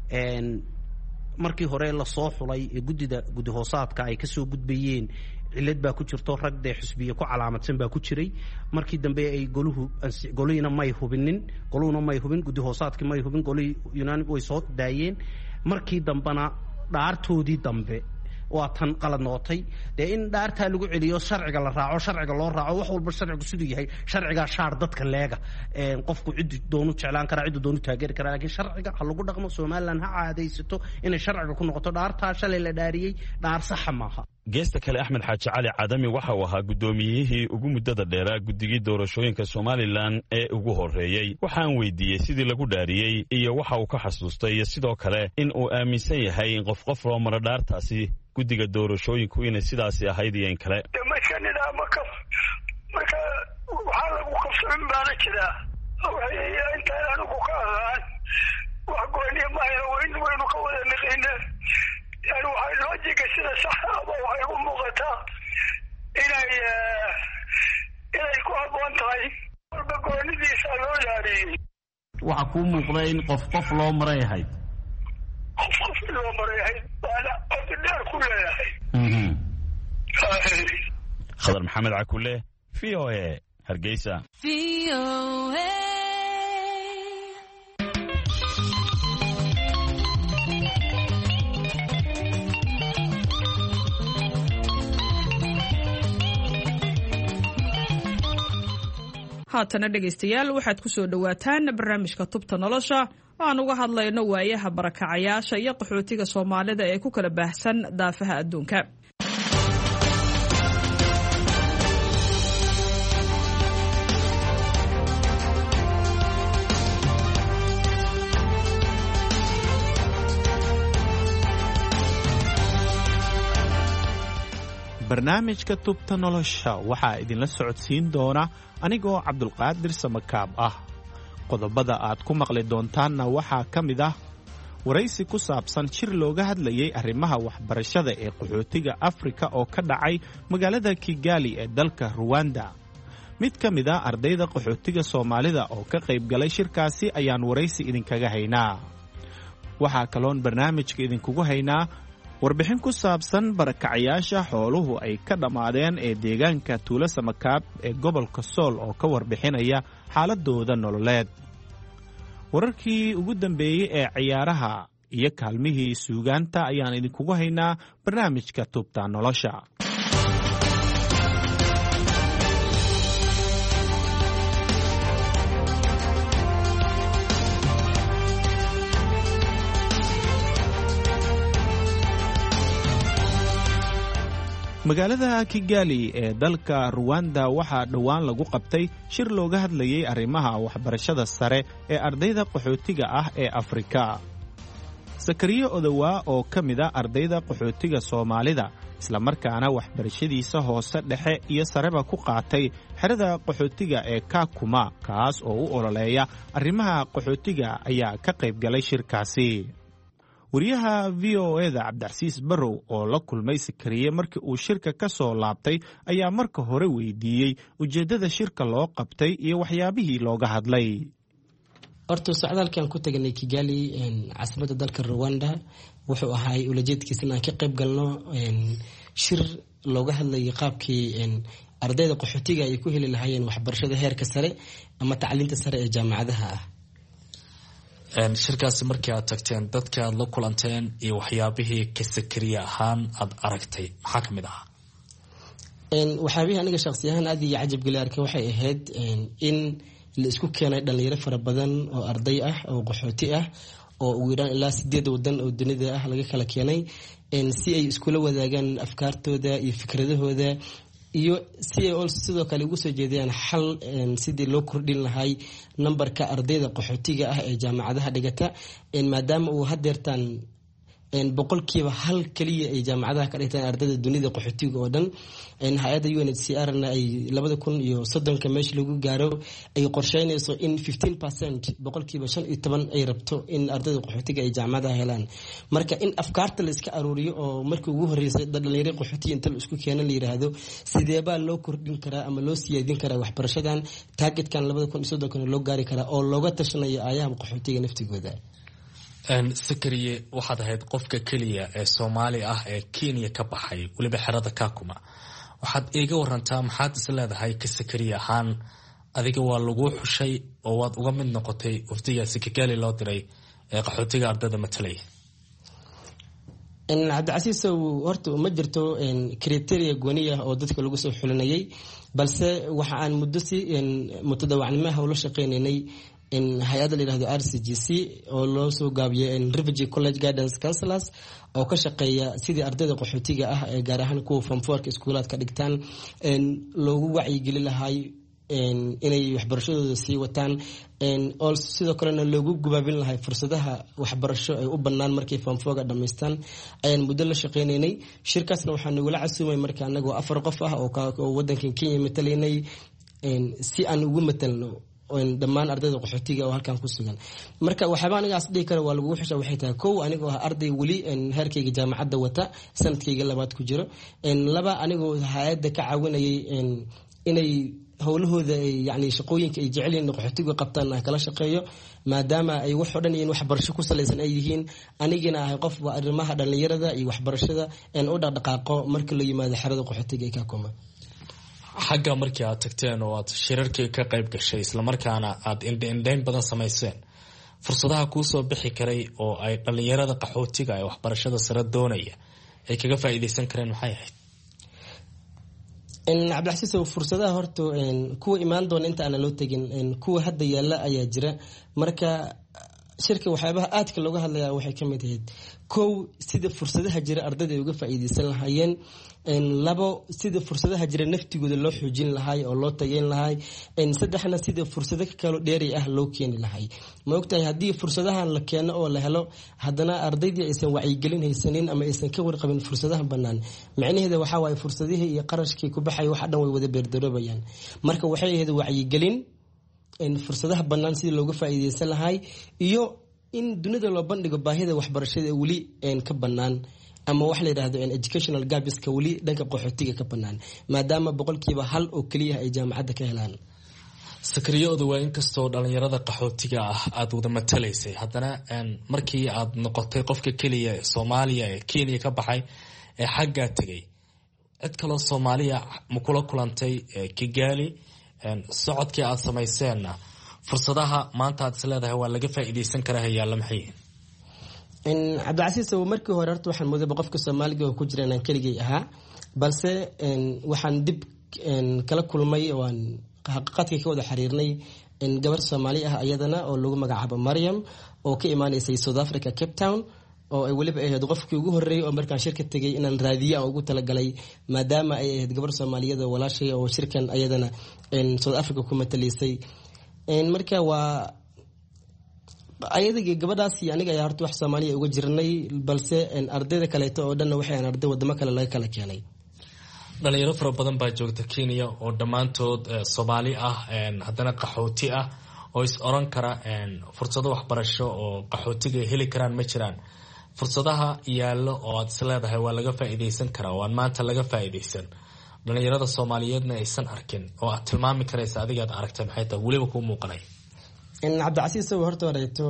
[SPEAKER 13] markii hore la soo xulay ee guddida guddi hoosaadka ay ka soo gudbayeen cillad baa ku jirto rag dee xusbiye ku calaamadsan baa ku jiray markii dambe ay goluhu golihiina may hubinin goluhuna may hubin guddi hoosaadkii may hubin golihii unaanim way soo daayeen markii dambena dhaartoodii dambe waa tan qalad noqotay dee in dhaartaa lagu celiyo sharciga la raaco sharciga loo raaco wax walba sharcigu siduu yahay sharcigaa shaar dadka leega qofku ciddu doonu jeclaan karaa ciddu doonu taageeri karaa laakiin sharciga ha lagu dhaqmo somalilan ha caadaysato inay sharciga ku noqoto dhaartaa shalay la dhaariyey dhaar saxa maaha.
[SPEAKER 12] geesta kale axmed xaaji cali cadami waxa uu ahaa guddoomiyihii ugu muddada dheeraa guddigii doorashooyinka somalilan ee ugu horreeyey waxaan weydiiyey sidii lagu dhaariyey iyo waxa uu ka xasuustay iyo sidoo kale in uu aaminsan yahay in qof qof loo maro dhaartaasi guddiga doorashooyinku inay sidaasi ahayd iyo in kale
[SPEAKER 14] marka nidaama ka marka waxaa lagu qabsamin baana jiraa intaan anigu ka ahaan wax gooniya mahayna waynu waynu ka wada niqina yani waxay loojiga sida saxa aba waxay u muuqataa inay inay ku habboon tahay walba goonidiisa loo dhaariyey
[SPEAKER 12] waxa kuu muuqda in qof qof loo maray ahayd
[SPEAKER 14] qof qof loo maray ahayd baana cod dheer ku leeyahay
[SPEAKER 12] khadar maxamed cakule v o a hargeysa
[SPEAKER 10] haatana dhegaystayaal waxaad ku soo dhowaataan barnaamijka tubta nolosha oo aan uga hadlayno waayaha barakacayaasha iyo qaxootiga soomaalida ee ku kala baahsan daafaha adduunka.
[SPEAKER 15] barnaamijka tubta nolosha waxaa idinla socodsiin doona anigoo cabdulqaadir samakaab ah. qodobada aad ku maqli doontaanna waxaa ka mid ah waraysi ku saabsan shir looga hadlayay arrimaha waxbarashada ee qaxootiga Afrika oo ka dhacay magaalada Kigali ee dalka Rwanda. mid ka mid ah ardayda qaxootiga Soomaalida oo ka qayb galay shirkaasi ayaan waraysi idinkaga haynaa. waxaa kaloon barnaamijka idinkugu haynaa warbixin ku saabsan barakacayaasha xooluhu ay ka dhammaadeen ee deegaanka Tuulo Samakaab ee gobolka Sool oo ka warbixinaya xaaladooda nololeed. wararkii ugu dambeeyay ee ciyaaraha iyo kaalmihii suugaanta ayaan idinkugu haynaa barnaamijka tubta nolosha. magaalada Kigali ee dalka Rwanda waxaa dhowaan lagu qabtay shir looga hadlayay arrimaha waxbarashada sare ee ardayda qaxootiga ah ee Afrika. Sakariyo Odawa oo ka mid ah ardayda qaxootiga Soomaalida isla markaana waxbarashadiisa hoose dhexe iyo sareba ku qaatay xerada qaxootiga ee Kakuma kaas oo u ololeeya arrimaha qaxootiga ayaa ka qayb galay shirkaasi. wariyaha V O A da Cabdicasiis Barrow oo la kulmay Sakariye markii uu shirka ka soo laabtay ayaa marka hore weydiiyey ujeedada shirka loo qabtay iyo waxyaabihii looga hadlay.
[SPEAKER 16] horta socdaalkan ku tagnay Kigali caasimadda dalka Rwanda wuxuu ahaa ulajeedkiisa inaan ka qayb galno shir looga hadlayay qaabkii ardayda qaxootiga ay ku heli lahaayeen waxbarashada heerka sare ama tacliinta sare ee jaamacadaha ah.
[SPEAKER 17] shirkaasi markii aad tagteen dadka aad la kulanteen iyo waxyaabihii ka Sakariye ahaan aad aragtay maxaa ka mid ahaa?
[SPEAKER 16] waxyaabihii aniga shakhsi ahaan aad iyo cajab gali arkay waxay ahayd in la isku keenay dhalinyaro fara badan oo arday ah oo qaxooti ah oo ugu yaraan ilaa sideed wadan oo dunida ah laga kala keenay si ay iskula wadaagaan afkaartooda iyo fikradahooda iyo si ay sidoo kale ugu soo jeediyaan xal sidii loo kordhin lahay numberka ardayda qaxootiga ah ee jaamacadaha dhigata maadaama uu hadeertaan boqolkiiba hal kaliya ay jaamacadaha ka dhigtaan ardayda dunida qaxootiga oo dhan hay-adda U N H C R na ay labada kun iyo soddonka meesha lagu gaaro ay qorsheynayso in fifteen percent boqolkiiba shan iyo toban ay rabto in ardayda qaxootiga ay jaamacadaha helaan. marka in afkaarta la iska aruuriyo oo markii ugu horeysay dhalinyaro qaxootiga inta la isku keenay la yiraahdo sidee baa loo kordhin karaa ama loo siyaadin karaa waxbarashadan targetkan labada kun iyo soddonka loo gaari karaa oo looga tashanayo aayaha qaxootiga naftigooda.
[SPEAKER 17] Sakariye waxaad ahayd qofka keliya ee Soomaali ah ee Kenya ka baxay waliba xerada Kakuma. waxaad iiga warantaa maxaad is leedahay ka Sakariye ahaan adiga waa lagu xushay oo waad uga mid noqotay wafdigaasi Kigali loo diray ee qaxootiga ardayda matalaya?
[SPEAKER 16] in Cabdicasiis horta ma jirto criteria gooniya oo dadka lagu soo xulinayay balse waxa aan muddo si mutadawacnimaha ula shaqeynay hay-adda la yihahdo R C G C oo loo soo gaabiyay Refugee College Guidance Counselors oo ka shaqeeya sidii ardayda qaxootiga ah ee gaar ahaan kuwa form four ka iskuulaadka dhigtaan loogu wacyigelin lahay inay waxbarashadooda sii wataan oo sidoo kalena loogu gubaabin lahay fursadaha waxbarasho ay u bannaan markay form four ga dhamaystaan ayaan muddo la shaqeynaynay shirkaasna waxaa nagula casuumay marka anagoo afar qof ah oo wadankan Kenya matalaynay si aan ugu matalno dhammaan ardayda qaxootiga oo halkan ku sugan marka waxaaba anigaas dhigi kara waa lagu xusha waxay tahay kow anigoo ah arday wali heerkayga jaamacadda wata sanadkayga labaad ku jiro laba anigoo hay'adda ka caawinayay inay howlahooda yani shaqooyinka ay jecel yihiin qaxootiga qabtaan aan kala shaqeeyo maadaama ay wax oo dhan yihiin waxbarasho ku saleysan ay yihiin anigina ahay qof waa arrimaha dhalinyarada iyo waxbarashada aan u dhaqdhaqaaqo marka la yimaado xerada qaxootiga ee Kakuma
[SPEAKER 17] xagga markii aad tagteen oo aad shirarkii ka qayb gashay isla markaana aad indhayn badan samayseen fursadaha kuu soo bixi karay oo ay dhalinyarada qaxootiga ee waxbarashada sare doonaya ay kaga faa'iideysan kareen maxay ahayd
[SPEAKER 16] in Cabdilcasiis fursadaha horto kuwa imaan doona inta aan loo tagin kuwa hadda yaala ayaa jira marka shirka waxyaabaha aadka looga hadlayaa waxay ka mid yihiin kow sida fursadaha jira ardayda ay uga faa'iideysan lahaayeen labo sida fursadaha jira naftigooda loo xoojin lahaay oo loo tageyn lahaay saddexna sida fursado kale dheeri ah loo keeni lahaay ma ogtahay haddii fursadahan la keeno oo la helo haddana ardaydii aysan wacyigelin haysanin ama aysan ka warqabin fursadaha bannaan macnaheeda waxaa waaye fursadihii iyo qarashkii ku baxay wax dhan way wada beerdaroobayaan marka waxay ahayd wacyigelin fursadaha bannaan sidii looga faa'iideysan lahaay iyo in dunida loo bandhigo baahida waxbarashada weli ka bannaan ama wax la yiraahdo educational gaps-ka weli dhanka qaxootiga ka bannaan maadaama boqolkiiba hal oo kaliya ay jaamacadda ka helaan
[SPEAKER 17] sakriyadu waa inkastoo dhalinyarada qaxootiga ah aad wada matalaysay haddana markii aad noqotay qofka keliya ee Soomaaliya ee Kenya ka baxay ee xagga tagay cid kale Soomaaliya ma kula kulantay Kigali socodkii aad samayseenna fursadaha maanta aad isleedahay waa laga faa'iideysan karaa hayaala maxay
[SPEAKER 16] in Cabdilcasiis markii hore horta waxaan moodaba qofka Soomaaliga oo ku jira inaan keligay ahaa balse waxaan dib kala kulmay oo aan xaqiiqadka ka wada xiriirnay in gabar Soomaali ah ayadana oo lagu magacaabo Maryam oo ka imaanaysay South Africa Cape Town oo ay waliba ahayd qofkii ugu horeeyay oo markaan shirka tagay inaan raadiyo aan ugu talagalay maadaama ay ahayd gabar Soomaaliyeed oo walaashay oo shirkan ayadana in South Africa ku matalaysay in marka waa ayada gabadhaas aniga ayaa horta wax Soomaaliya uga jirnay balse ardayda kale oo dhan waxay aan arday wadamo kale laga kala keenay
[SPEAKER 17] dhalinyaro fara badan baa joogta Kenya oo dhamaantood Soomaali ah haddana qaxooti ah oo is oran kara fursado waxbarasho oo qaxootiga heli karaan ma jiraan fursadaha yaalo oo aad isleedahay waa laga faa'iideysan karaa oo aan maanta laga faa'iideysan dhalinyarada Soomaaliyeedna aysan arkin oo aad tilmaami karaysa adiga aad aragtay maxay tahay waliba ku muuqanay
[SPEAKER 16] in Cabdilcasiis horta wareeto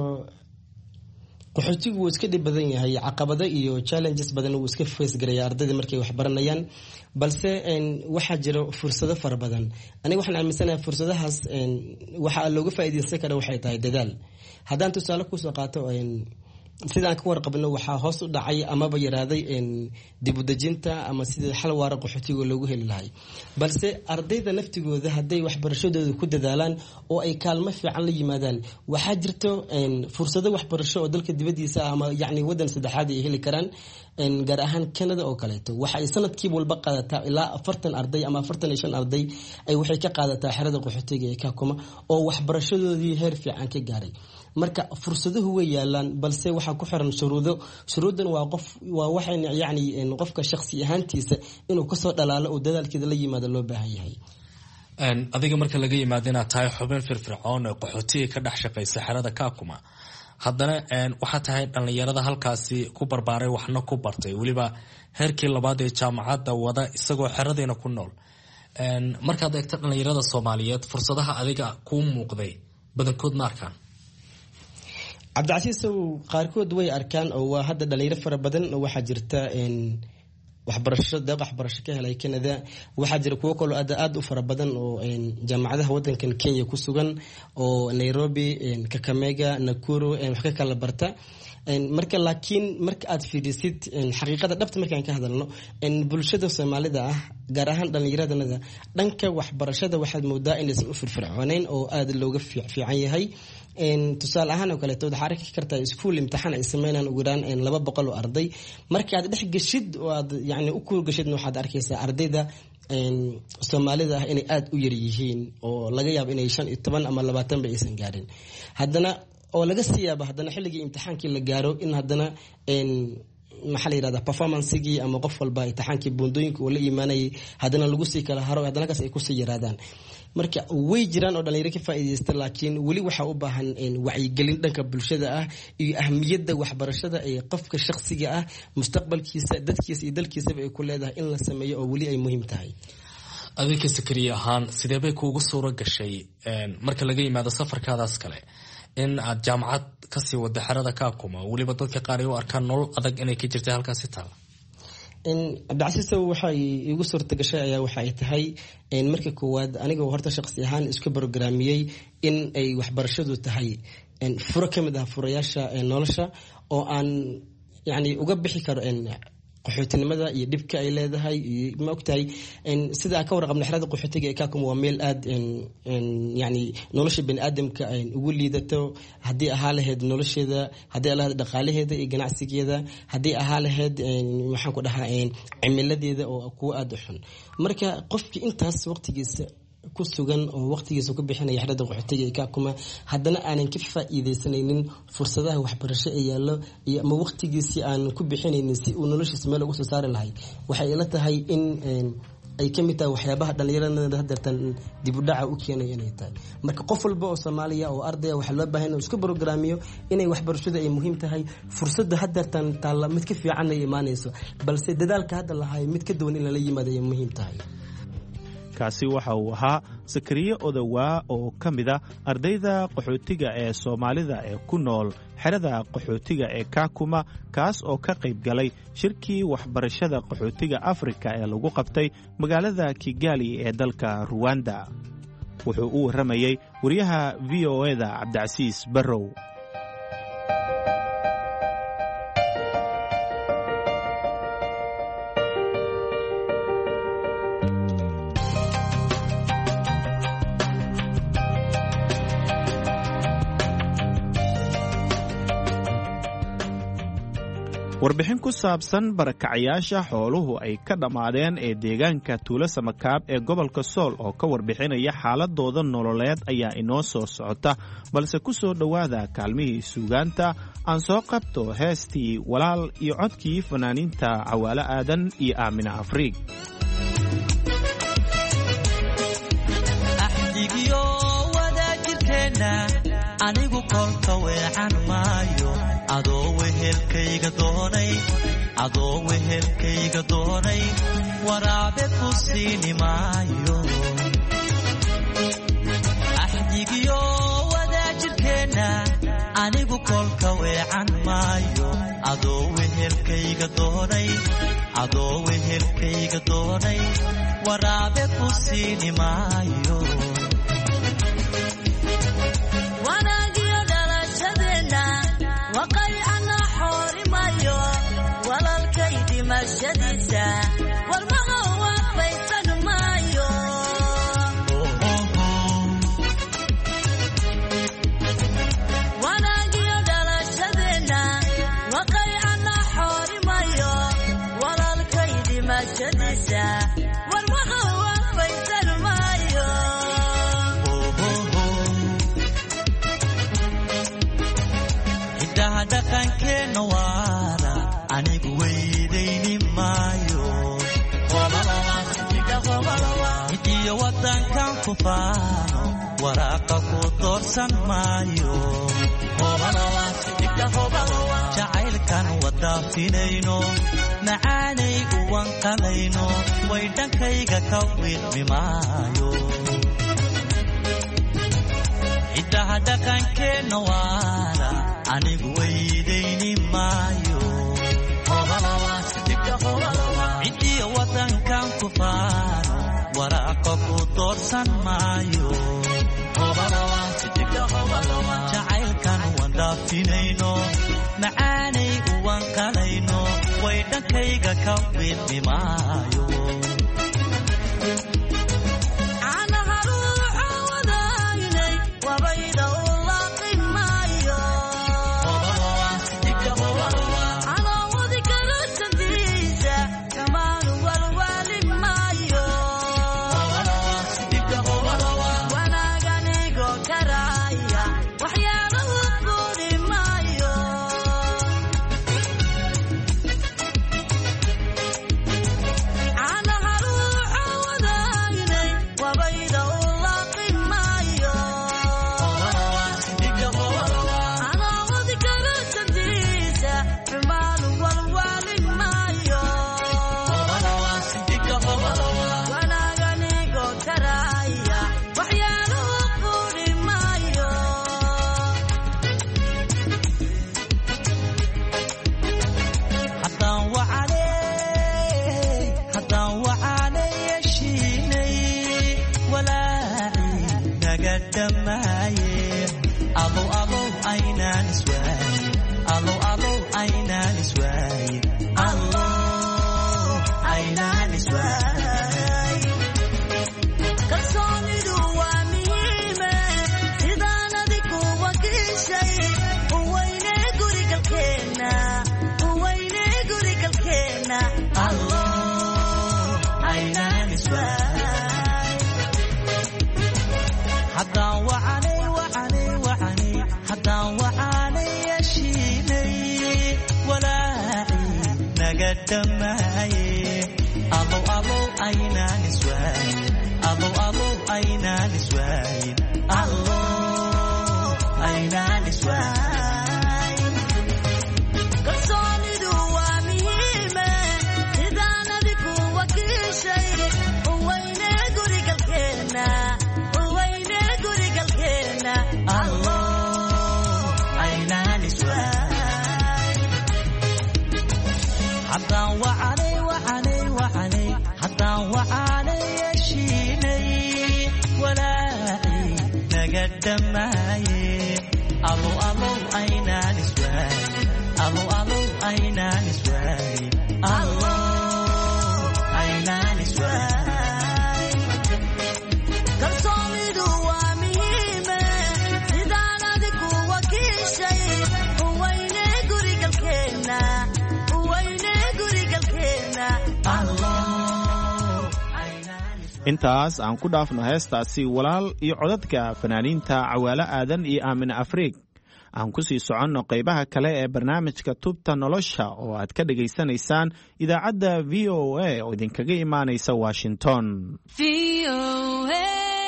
[SPEAKER 16] qaxootigu wuu iska dhib badan yahay caqabado iyo challenges badan uu iska face gareeya ardayda markay wax baranayaan balse waxa jira fursado fara badan aniga waxaan aaminsanahay fursadahaas waxa looga faa'iideysan karo waxay tahay dadaal haddaan tusaale ku soo qaato sidaan ka warqabno waxaa hoos u dhacay amaba yaraaday dib u dejinta ama sida xal waara qaxootiga loogu heli lahay balse ardayda naftigooda hadday waxbarashadooda ku dadaalaan oo ay kaalmo fiican la yimaadaan waxaa jirto fursado waxbarasho oo dalka dibadiisa ama yacni wadan saddexaad ay heli karaan gaar ahaan Canada oo kaleeto waxa ay sanadkiiba walba qaadataa ilaa afartan arday ama afartan iyo shan arday ay waxay ka qaadataa xerada qaxootiga ee Kakuma oo waxbarashadoodii heer fiican ka gaaray marka fursadahu way yaalaan balse waxa ku xiran shuruudo shuruudan waa qof waa waxay yaani qofka shakhsi ahaantiisa inuu ka soo dhalaalo oo dadaalkeeda la yimaado loo baahan yahay
[SPEAKER 17] aan adiga marka laga yimaado inaad tahay xubin firfircoon oo qaxootiga ka dhex shaqeysa xerada Kakuma haddana waxa tahay dhalinyarada halkaasi ku barbaaray waxna ku bartay waliba heerkii labaad ee jaamacadda wada isagoo xeradeena ku nool markaad eegto dhalinyarada Soomaaliyeed fursadaha adiga ku muuqday badankood ma arkaan
[SPEAKER 16] Cabdilcasiis qaarkood way arkaan oo waa hadda dhalinyaro fara badan oo waxa jirta waxbarasho deeq waxbarasho ka helay Canada waxa jira kuwa kale aad aad u fara badan oo jaamacadaha wadankan Kenya ku sugan oo Nairobi, Kakamega, Nakuru wax ka kala barta marka laakiin marka aad fiirisid xaqiiqada dhabta markaan ka hadalno bulshada Soomaalida ah gaar ahaan dhalinyaradana dhanka waxbarashada waxaad moodaa inaysan u firfircoonayn oo aad looga fiican yahay tusaale ahaan oo kale waxaad arki kartaa iskuul imtixaan ay sameeyaan ugu yaraan laba boqol oo arday marka aad dhex gashid oo aad yani u ku gashid waxaad arkaysaa ardayda Soomaalida ah inay aad u yar yihiin oo laga yaabo inay shan iyo toban ama labaatan ba aysan gaarin haddana oo laga siyaabo haddana xilligii imtixaankii la gaaro in haddana maxaa la yiraahdaa performance-gii ama qof walba imtixaankii buundooyinka uu la iimaanayay haddana lagu sii kala haro haddana kaas ay ku sii yaraadaan marka way jiraan oo dhalinyaro ka faa'iideysta laakiin wali waxa u baahan wacyigelin dhanka bulshada ah iyo ahmiyadda waxbarashada ee qofka shakhsiga ah mustaqbalkiisa dadkiisa iyo dalkiisa ay ku leedahay in la sameeyo oo wali ay muhiim tahay
[SPEAKER 17] adinka sakariye ahaan sidee bay kuugu suuro gashay marka laga yimaado safarkaadaas kale in aad jaamacad ka sii wada xerada Kakuma waliba dadka qaar ay u arkaan nolol adag inay ka jirtay halkaas taal
[SPEAKER 16] in abdicasiis waxay igu suurta gashay ayaa waxay tahay in markii koowaad aniga horta shakhsi ahaan isku programiyay in ay waxbarashadu tahay in furo kamid ah furayaasha nolosha oo aan yani uga bixi karo in qaxootinimada iyo dibka ay leedahay ma ogtahay in sida ka warqabna xirada qaxootiga ee Kakuma waa meel aad in yani nolosha bini aadamka ay ugu liidato hadii ahaa lahayd nolosheeda hadii ahaa lahayd dhaqaalaheeda iyo ganacsigeeda hadii ahaa lahayd waxaan ku dhahaa in cimiladeeda oo ku aad u xun marka qofkii intaas waqtigiisa ku sugan oo waqtigiisa ku bixinaya xirada qaxootiga ee Kakuma haddana aanan ka faa'iideysanaynin fursadaha waxbarasho ee yaalo iyo ama waqtigiisa aan ku bixinaynin si uu noloshiisa meel ugu soo saari lahay waxay ila tahay in ay ka mid tahay waxyaabaha dhalinyarada hadartan dib u dhaca u keenay inay tahay marka qof walba oo Soomaaliya oo arday waxa loo baahan yahay isku programmiyo inay waxbarashada ay muhiim tahay fursadda hadartan taala mid ka fiican ay imaanayso balse dadaalka hadda lahay mid ka duwan in la yimaado ay muhiim tahay
[SPEAKER 15] kaasi waxa uu ahaa Sakariye Odawaa oo ka mid ah ardayda qaxootiga ee Soomaalida ee ku nool xerada qaxootiga ee Kakuma kaas oo ka qayb galay shirkii waxbarashada qaxootiga Afrika ee lagu qabtay magaalada Kigali ee dalka Rwanda wuxuu u waramayay wariyaha V O A da Cabdicasiis Barrow warbixin ku saabsan barakacayaasha xooluhu ay ka dhammaadeen ee deegaanka Tuulo Samakaab ee gobolka Sool oo ka warbixinaya xaaladooda nololeed ayaa inoo soo socota balse ku soo dhowaada kaalmihii suugaanta aan soo qabto heestii walaal iyo codkii fanaaniinta Cawaale Aadan iyo Aamina Afriig
[SPEAKER 18] axdigiyo wadaajirkeena anigu kolka weecan maayo adoo wehelkayga doonay adoo wehelkayga doonay waraabe ku siini maayo axdigiyo wadaajirkeena anigu kolka weecan maayo adoo wehelkayga doonay adoo wehelkayga doonay waraabe ku siini maayo mashadiisa walmaga waafaysan maayo wanaagiyo dhalashadeena waqaycana xoorimayo walaalkaydi mashadiisa walmaga waafaysan maayo hiddaha dhaqankeena waara anigu weydayni maayo hidiyo wadankan ku faano waraaqa ku doorsan maayo jacaylkan wadaafinayno macaanay uwan qalayno way dhankayga ka wiiqmi maayo hiddaha dhaqankeenna waana anigu weydayni maayo cidiyo wadankan ku faano waraaqa ku doorsan maayo jacaylkan wadaafinayno macaan way dhankayga ka midmi maayo
[SPEAKER 15] intaas aan ku dhaafno heestaasi walaal iyo codadka fanaaniinta Cawaale Aadan iyo Aamin Afriig aan ku sii soconno qaybaha kale ee barnaamijka Tubta Nolosha oo aad ka dhageysanaysaan idaacadda V O A oo idinkaga imaanaysa Washington. V O A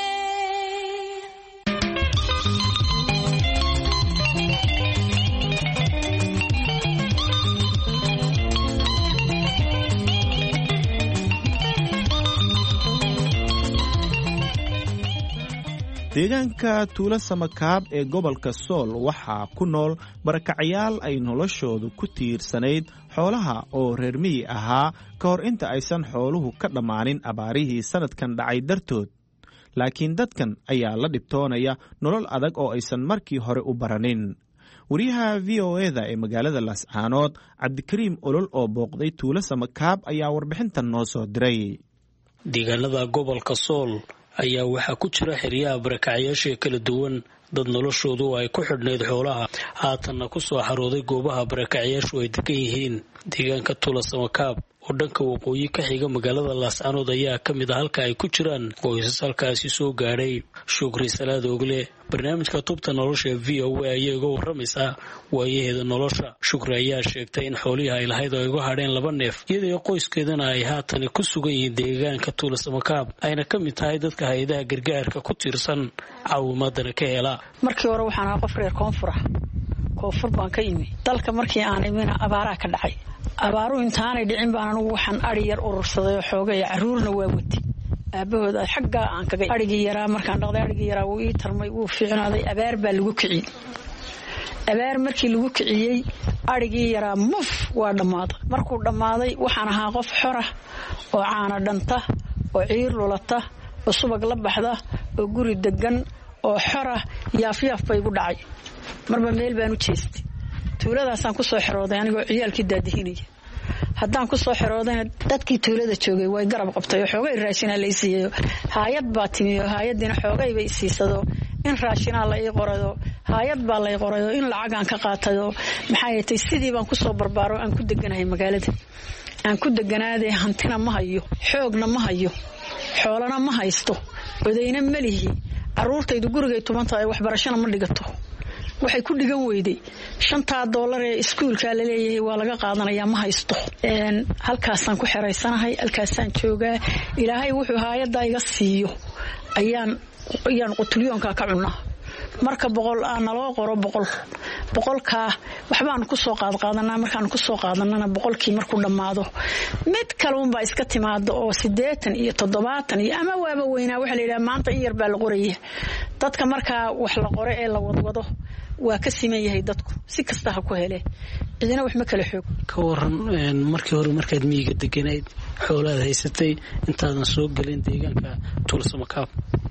[SPEAKER 15] deegaanka tuulo samakaab ee gobolka Sool waxaa ku nool barakacayaal ay noloshoodu ku tiirsanayd xoolaha oo reer miyi ahaa ka hor inta aysan xooluhu ka dhammaanin abaarihii sanadkan dhacay dartood laakiin dadkan ayaa la dhibtoonaya nolol adag oo aysan markii hore u baranin wariyaha V O A da ee magaalada Laascaanood Cabdikariim Olol oo booqday tuulo samakaab ayaa warbixintan noo soo diray
[SPEAKER 19] deegaanada gobolka Sool ayaa waxaa ku jira xeryaha barakacayaasha kala duwan dad noloshoodu ay ku xidhneyd xoolaha haatanna ku soo xarooday goobaha barakacayaashu ay degan yihiin deegaanka tuulo samakaab oo dhanka waqooyi ka xiga magaalada Laascaanood ayaa ka mid ah halka ay ku jiraan qoysas halkaasi soo gaadhay Shukri Salaad Ogle barnaamijka Tubta Nolosha V O A ayaa uga waramaysaa waayaheeda nolosha Shukri ayaa sheegtay in xoolihi ay lahayd oo igu hadheen laba neef iyadoo qoyskeedana ay haatan ku sugan yihiin deegaanka tuulo samakaab ayna ka mid tahay dadka hay'adaha gargaarka ku tiirsan caawimaadana ka hela
[SPEAKER 20] markii hore waxaan ahaa qof reer koonfur ah koonfur baan ka yimi dalka markii aan imina abaaraha ka dhacay abaaru intaanay dhicin baan anigu waxaan ari yar urursaday oo xoogay caruurna waa wati aabahooda xagga aan kaga arigii yaraa markaan dhaqday arigii yaraa wuu ii tarmay wuu fiicnaaday abaar baa lagu kiciyay abaar markii lagu kiciyay arigii yaraa muf waa dhammaaday markuu dhammaaday waxaan ahaa qof xor ah oo caana dhanta oo ciir lulata oo subag la baxda oo guri degan oo xor ah yaafyaaf bay igu dhacay marba meel baan u jeestay tuuladaasaan ku soo xirooday anigoo ciyaalkii daadihinaya haddaan ku soo xeroodayna dadkii tuulada joogay way garab qabtay oo xoogay raashinaa la isiiyo haayad baa timi oo haayadiina xoogay bay isiisado in raashinaa la ii qorayo haayad baa la ii qorayo in lacagaan ka qaatayo maxay tahay sidii baan ku soo barbaaro aan ku deganahay magaalada aan ku deganaaday hantina ma hayo xoogna ma hayo xoolana ma haysto odayna ma lihi caruurtaydu gurigay tuman tahay waxbarashana ma dhigato waxay ku dhigan weyday shantaa doolar ee iskuulka la leeyahay waa laga qaadanayaa ma haysto halkaasaan ku xeraysanahay halkaasaan joogaa ilaahay wuxuu haayadda iga siiyo ayaan ayaan qutulyoonka ka cunaa marka boqol aan naloo qoro boqol boqolkaa waxbaan ku soo qaad qaadanaa markaan ku soo qaadanana boqolkii markuu dhammaado mid kale unbaa iska timaado oo siddeetan iyo toddobaatan iyo ama waaba weynaa waxaa la yidhaha maanta in yar baa la qoraya dadka markaa wax la qore ee la wadwado waa ka siman yahay dadku si kasta ha ku hele cidina wax ma kala xoog
[SPEAKER 19] ka waran markii hore markaad miyiga deganayd xoolaad haysatay intaadan soo gelin deegaanka Tuulsamakaab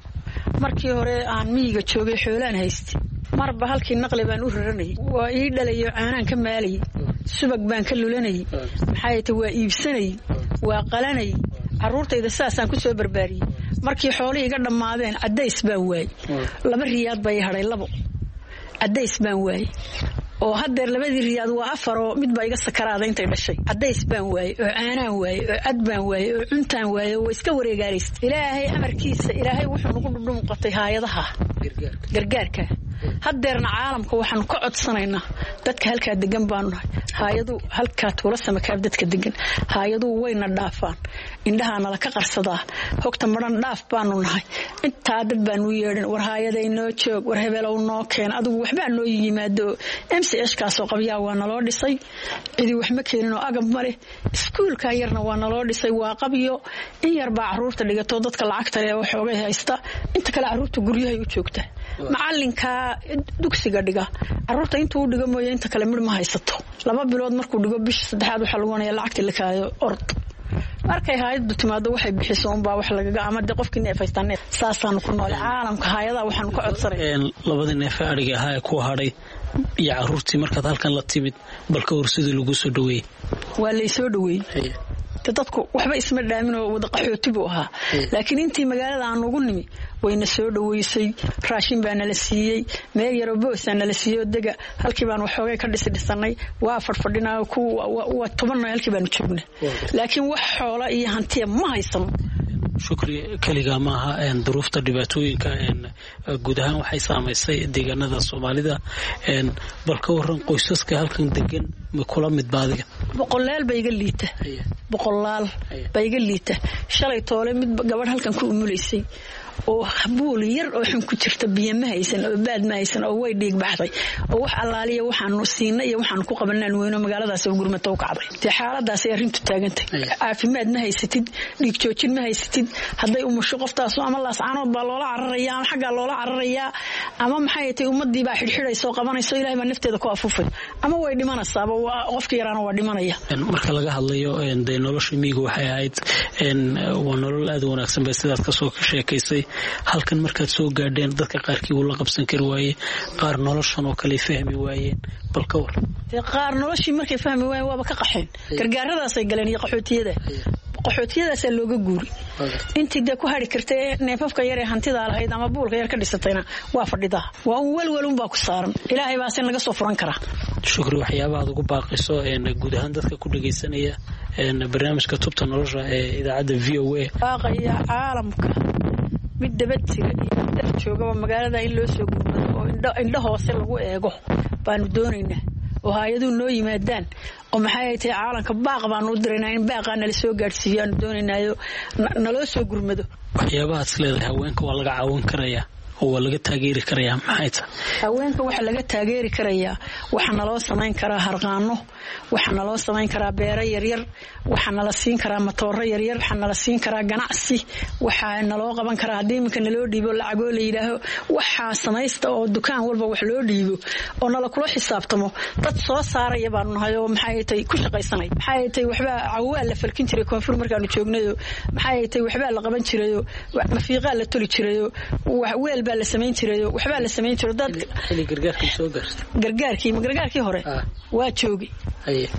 [SPEAKER 20] markii hore aan miyiga joogay xoolaan haystay marba halkii naqli baan u raranay waa ii dhalayo caanaan ka maalay subag baan ka lulanay maxay tahay waa iibsanay waa qalanay caruurtayda saasaan ku soo barbaariyay markii xoolihii iga dhamaadeen cadays baan waay laba riyaad bay haray labo cadays baan waay oo hadeer labadii riyaad waa afar oo mid baa iga sakaraaday intay dhashay cadays baan waay oo caanaan waay oo cad baan waay oo cuntaan waay oo iska wareegaarayst ilaahay amarkiisa ilaahay wuxuu nagu dhudhum qatay haayadaha gargaarka hadeerna caalamka waxaan ka codsanaynaa dadka halkaa degan baanu nahay haayadu halkaa Tuulsamakaab dadka degan haayadu wayna dhaafaan indhaha nala ka qarsadaa hogta maran dhaaf baanu nahay intaa dad baanu yeedhin war haayaday noo joog war hebelow noo keen adigu waxbaa noo yimaado M C H kaasoo qabyaa waa naloo dhisay cidi wax ma keenin oo agab male iskuulka yarna waa naloo dhisay waa qabyo in yar baa caruurta dhigato dadka lacagta leh oo xoogay haysta inta kale caruurta guryahay u joogta macalinka dugsiga dhiga caruurta intuu u dhigo mooyee inta kale mid ma haysato laba bilood markuu dhigo bish saddexaad waxa lagu wanayaa lacagta la kaayo ord markay hay'addu timaado waxay bixiso un baa wax lagaga amade qofkii neefaystaan saasaan ku nool caalamka hay'adaha waxaan ku codsanay
[SPEAKER 19] labada neef ariga ahaa ku haray iyo caruurtii markaad halkan la timid balka horsidii lagu soo dhaweeyay
[SPEAKER 20] waa la soo dhaweeyay dadku waxba isma dhaamin oo wada qaxooti buu ahaa laakiin intii magaalada aan ugu nimi wayna soo dhaweysay raashin baa nala siiyay meel yar oo boos nala siiyo dega halkii baan waxoogay ka dhisi dhisanay waa fadfadhinaa ku waa toban halkii baan joognay laakiin wax xoola iyo hanti ma haysano
[SPEAKER 19] shukri kaliga maaha een duruufta dhibaatooyinka een guud ahaan waxay saameysay deegaanada Soomaalida een balka waran qoysaska halkan degan ma kula mid baadiga
[SPEAKER 20] boqolaal bay iga liita boqolaal bay iga liita shalay toole mid gabadh halkan ku umuleysay oo habuul yar oo xun ku jirta biyo ma haysan oo baad ma haysan oo way dhiig baxday oo wax allaaliya waxaanu siinay iyo waxaanu ku qabanaan weyno magaaladaas oo gurmato u kacday tii xaaladaas ay arintu taagantay caafimaad ma haysatid dhiig joojin ma haysatid haday umusho qoftaas ama laas caanood baa loola cararaya ama xaga loola cararaya ama maxay tahay ummadii baa xidhxidhayso qabanayso ilaahay baa nafteeda ku afufay ama way dhimanaysaa qofka yaraana waa dhimanaya
[SPEAKER 19] marka laga hadlayo een de nolosha miyiga waxay ahayd een waa nolol aad u wanaagsan bay sidaas ka soo sheekaysay halkan markaad soo gaadheen dadka qaarkii uu la qabsan kari waayay qaar noloshan oo kale fahmi waayeen balka war
[SPEAKER 20] qaar noloshii markay fahmi waayeen waaba ka qaxeen gargaaradaas ay galeen iyo qaxootiyada qaxootiyadaas looga guuri intii de ku hari kartay neefafka yar ee hantida lahayd ama buulka yar ka dhisatayna waa fadhida waa un walwal un baa ku saaran ilaahay baa sin laga soo furan kara
[SPEAKER 19] shukri waxyaabaha aad ugu baaqiso ee guud ahaan dadka ku dhageysanaya ee barnaamijka tubta nolosha ee idaacada V O A
[SPEAKER 20] baaqaya caalamka mid dabadsiga iyo dad jooga magaalada in loo soo gudbado oo indho hoose lagu eego baanu doonaynaa oo hay'adu noo yimaadaan oo maxay tahay caalamka baaq baan u diraynaa in baaqana la soo gaarsiiyo aan doonaynaayo naloo soo gurmado
[SPEAKER 19] waxyaabaha isleedahay haweenka waa laga caawin karayaa oo waa laga taageeri karayaa maxay tahay
[SPEAKER 20] haweenka waxa laga taageeri karayaa waxa naloo samayn karaa harqaano waxa naloo samayn karaa beero yar yar waxa nala siin karaa matooro yar yar waxa nala siin karaa ganacsi waxa naloo qaban karaa hadii iminka naloo dhiibo lacagoo la yidhaaho waxa samaysta oo dukaan walba wax loo dhiibo oo nala kula xisaabtamo dad soo saaraya baan nahay oo maxay tahay ku shaqaysanay maxay tahay waxba cawaa la falkin jiray koonfur markaanu joognayo maxay tahay waxba la qaban jiray mafiiqa la toli jiray wax weel baa la sameyn jiray waxba la sameyn jiray dad
[SPEAKER 19] xilli gargaarkii soo gaartay
[SPEAKER 20] gargaarkii ma gargaarkii hore waa joogi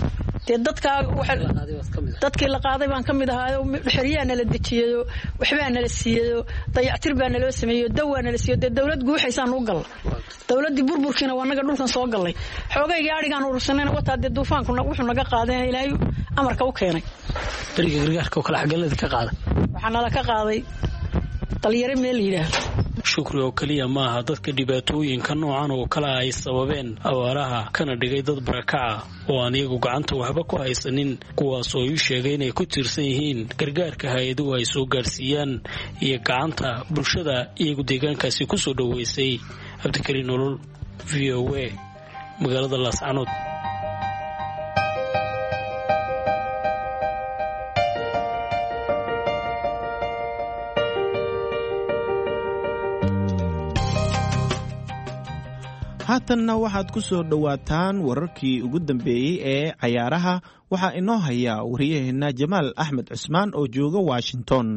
[SPEAKER 20] dee dadka dadkii la qaaday baan ka mid ahaayo xeryaa nala dejiyayo waxbaa nala siiyayo dayactir baa naloo sameeyo dawaa nala siiyo dee dawlad guuxaysaan u galla dawladdii burburkiina waa naga dhulkan soo gallay xoogayga adhigaan urursanayna wataa dee duufaankuna wuxuu naga qaadeen ilaahay amarka u keenay
[SPEAKER 19] dariga gargaarka oo kale xageelada ka qaada
[SPEAKER 20] waxaa nala ka qaaday dalyare meel yidhaahdo
[SPEAKER 19] shukri oo keliya maaha dadka dhibaatooyinka noocan oo kale ay sababeen abaaraha kana dhigay dad barakaca oo aan iyagu gacanta waxba ku haysanin kuwaas oo ii sheegay inay ku tiirsan yihiin gargaarka hay-aduhu ay soo gaarsiiyaan iyo gacanta bulshada iyagu deegaankaasi ku soo dhoweysay cabdikariin nolol v o a magaalada laascanood
[SPEAKER 15] haatanna waxaad ku soo dhowaataan wararkii ugu dambeeyey ee cayaaraha waxaa inoo haya wariyaheenna jamaal axmed cusmaan oo jooga washington.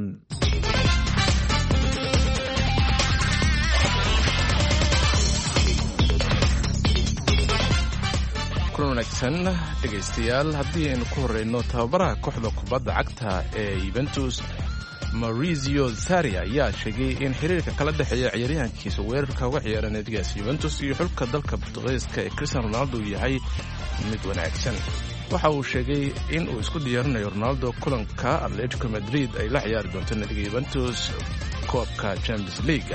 [SPEAKER 1] kulan wanaagsan dhegaystayaal, haddii aynu ku horeyno tababaraha kooxda kubadda cagta ee Juventus Maurizio Sarri ayaa sheegay in xiriirka kala dhexeeya ciyaaryahankiisa weerarka uga ciyaara naadigaas Juventus iyo xulka dalka Portugiiska ee Cristiano Ronaldo yahay mid wanaagsan. Waxa uu sheegay in uu isku diyaarinayo Ronaldo kulanka Atletico Madrid ay la ciyaari doonto naadiga Juventus koobka Champions League.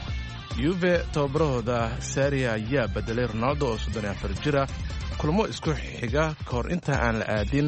[SPEAKER 1] Juve tababarahooda Sarri ayaa bedelay Ronaldo oo soddon iyo afar jira kulmo isku xiga kahor inta aan la aadin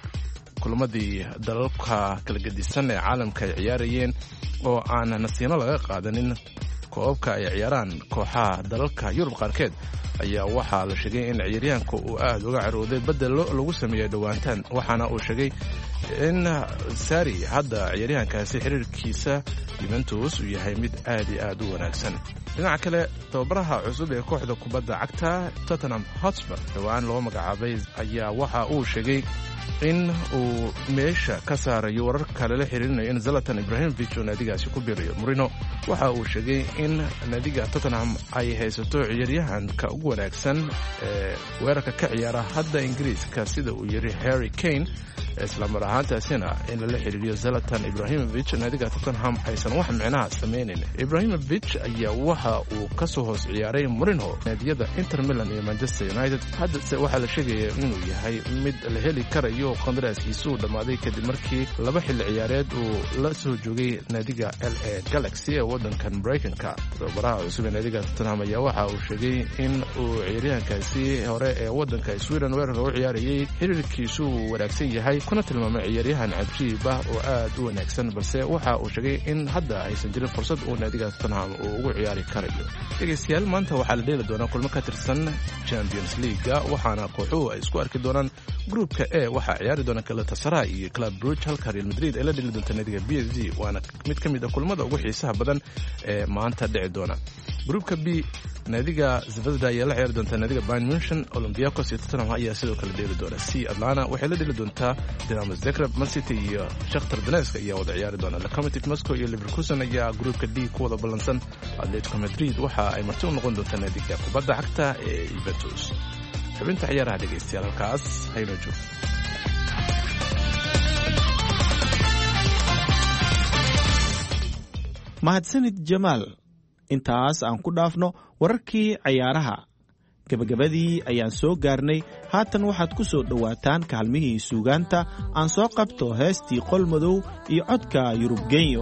[SPEAKER 1] kulmadii dalalka kala gedisan ee caalamka ay ciyaarayeen oo aan nasiino laga qaadanin koobka ay ciyaaraan kooxaha dalalka Yurub qaarkeed ayaa waxaa la sheegay in ciyaaryahanka uu aad uga carooday bedelo lagu sameeyay dhawaantaan, waxaana uu sheegay in Sarri hadda ciyaaryahankaasi xiriirkiisa Juventus uu yahay mid aad iyo aad u wanaagsan. dhinaca kale tababaraha cusub ee kooxda kubadda cagta Tottenham Hotspur dhawaan loo magacaabay ayaa waxa uu sheegay in uu meesha ka saarayo wararka lala xiriirinayo in Zlatan Ibrahimovic uu naadigaasi ku biirayo. Mourinho waxa uu sheegay in naadiga Tottenham ay haysato ciyaaryahanka ugu wanaagsan ee weerarka ka ciyaara hadda Ingiriiska sida uu yiri Harry Kane, isla mar ahaantaasina in lala xiriiriyo Zlatan Ibrahimovic naadiga Tottenham aysan wax micnaha sameynin. Ibrahimovic ayaa waxa uu ka soo hoos ciyaaray Mourinho naadiyada Inter Milan iyo Manchester United, hadda waxa la sheegay inuu yahay mid la heli karayo qandaraaskiisu uu dhamaaday kadib markii laba xilli ciyaareed uu la soo joogay naadiga L A Galaxy ee wadankan Mareykanka. Tababaraha cusub ee naadiga Tottenham ayaa waxa uu sheegay in uu ciyaaryahankaasi hore ee wadanka Sweden weerarka u ciyaarayay xiriirkiisu wanaagsan yahay, kuna tilmaamay ciyaaryahan cajiib ah oo aad u wanaagsan, balse waxa uu sheegay in hadda aysan jirin fursad uu naadiga Tottenham uu ugu ciyaari karayo. dhegeystayaal, maanta waxaa la dheeli doonaa kulmo ka tirsan Champions League, waxaana kooxuhu ay isku arki doonaan groupka A. waxaa ciyaari doona Galatasaray iyo Club Brugge, halka Real Madrid ay la dheli doonto naadiga B S G, waana mid ka mid ah kulmada ugu xiisaha badan ee maanta dhici doona. groupka B naadiga Zvezda ayaa la ciyaari doonta naadiga Bayern Munchen, Olympiacos iyo Tottenham ayaa sidoo kale dheeli doona. C Atlanta waxay la dheli doontaa Dinamo Zagreb, Man City iyo Shakhtar Donetsk ayaa wada ciyaari doona. Lokomotiv Moscow iyo Leverkusen ayaa groupka D ku wada ballansan. Atletico Madrid waxa ay marti u noqon doontaa naadiga kubadda cagta ee Juventus. xubinta ciyaaraha dhegeystayaal halkaas hayno joog.
[SPEAKER 15] mahadsanid Jamaal. intaas aan ku dhaafno wararkii cayaaraha. gabagabadii ayaan soo gaarnay. haatan waxaad ku soo dhowaataan kaalmihii suugaanta. aan soo qabto heestii Qol Madow iyo codka Yurub Genyo.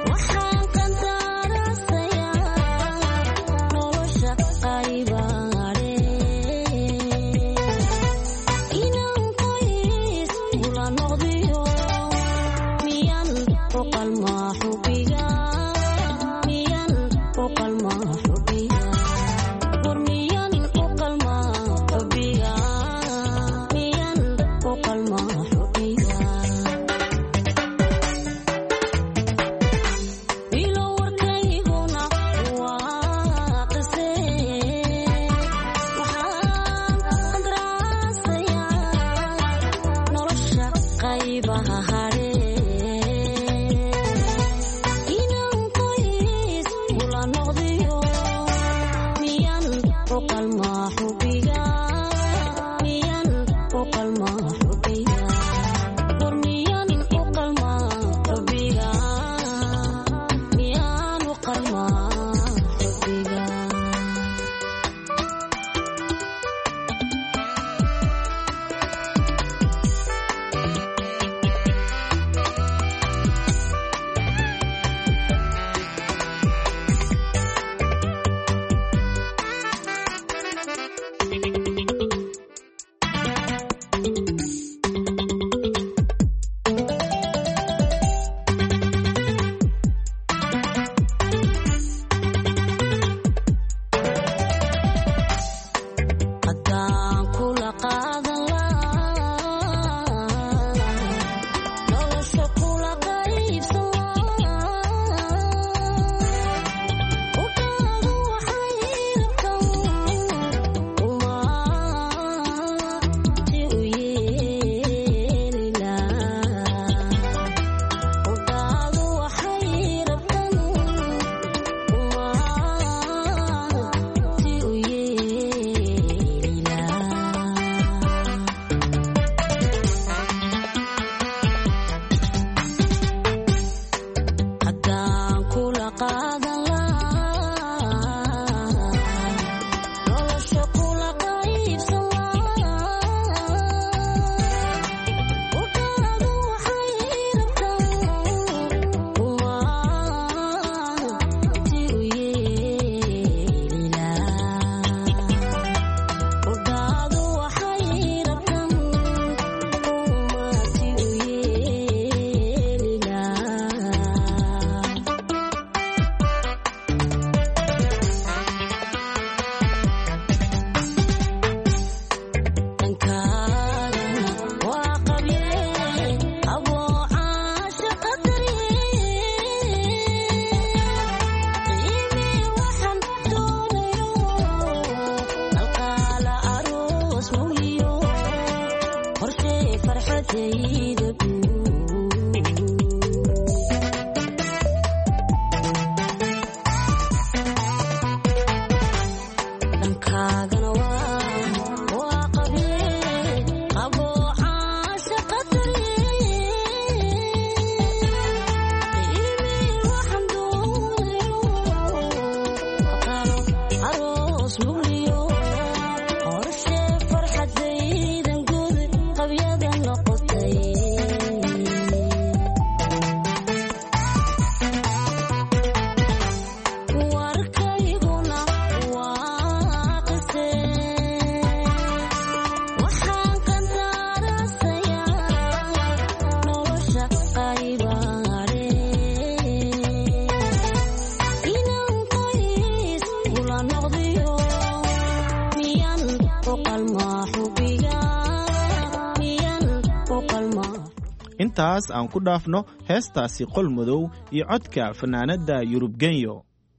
[SPEAKER 15] intaas aan ku dhaafno heestaasi qol madow iyo codka fanaanada Yurub Genyo.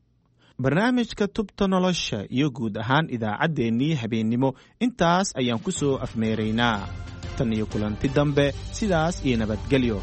[SPEAKER 15] barnaamijka tubta nolosha iyo guud ahaan idaacaddeenii habeennimo intaas ayaan ku soo afmeeraynaa. tan iyo kulanti dambe sidaas iyo nabadgelyo.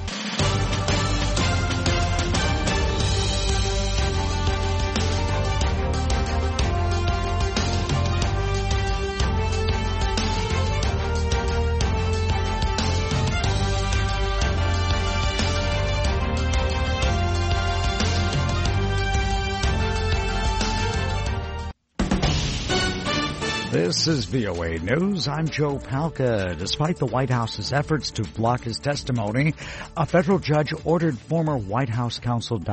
[SPEAKER 21] This is V O A News. I'm Joe Palca. Despite the White House's efforts to block his testimony, a federal judge ordered former White House counsel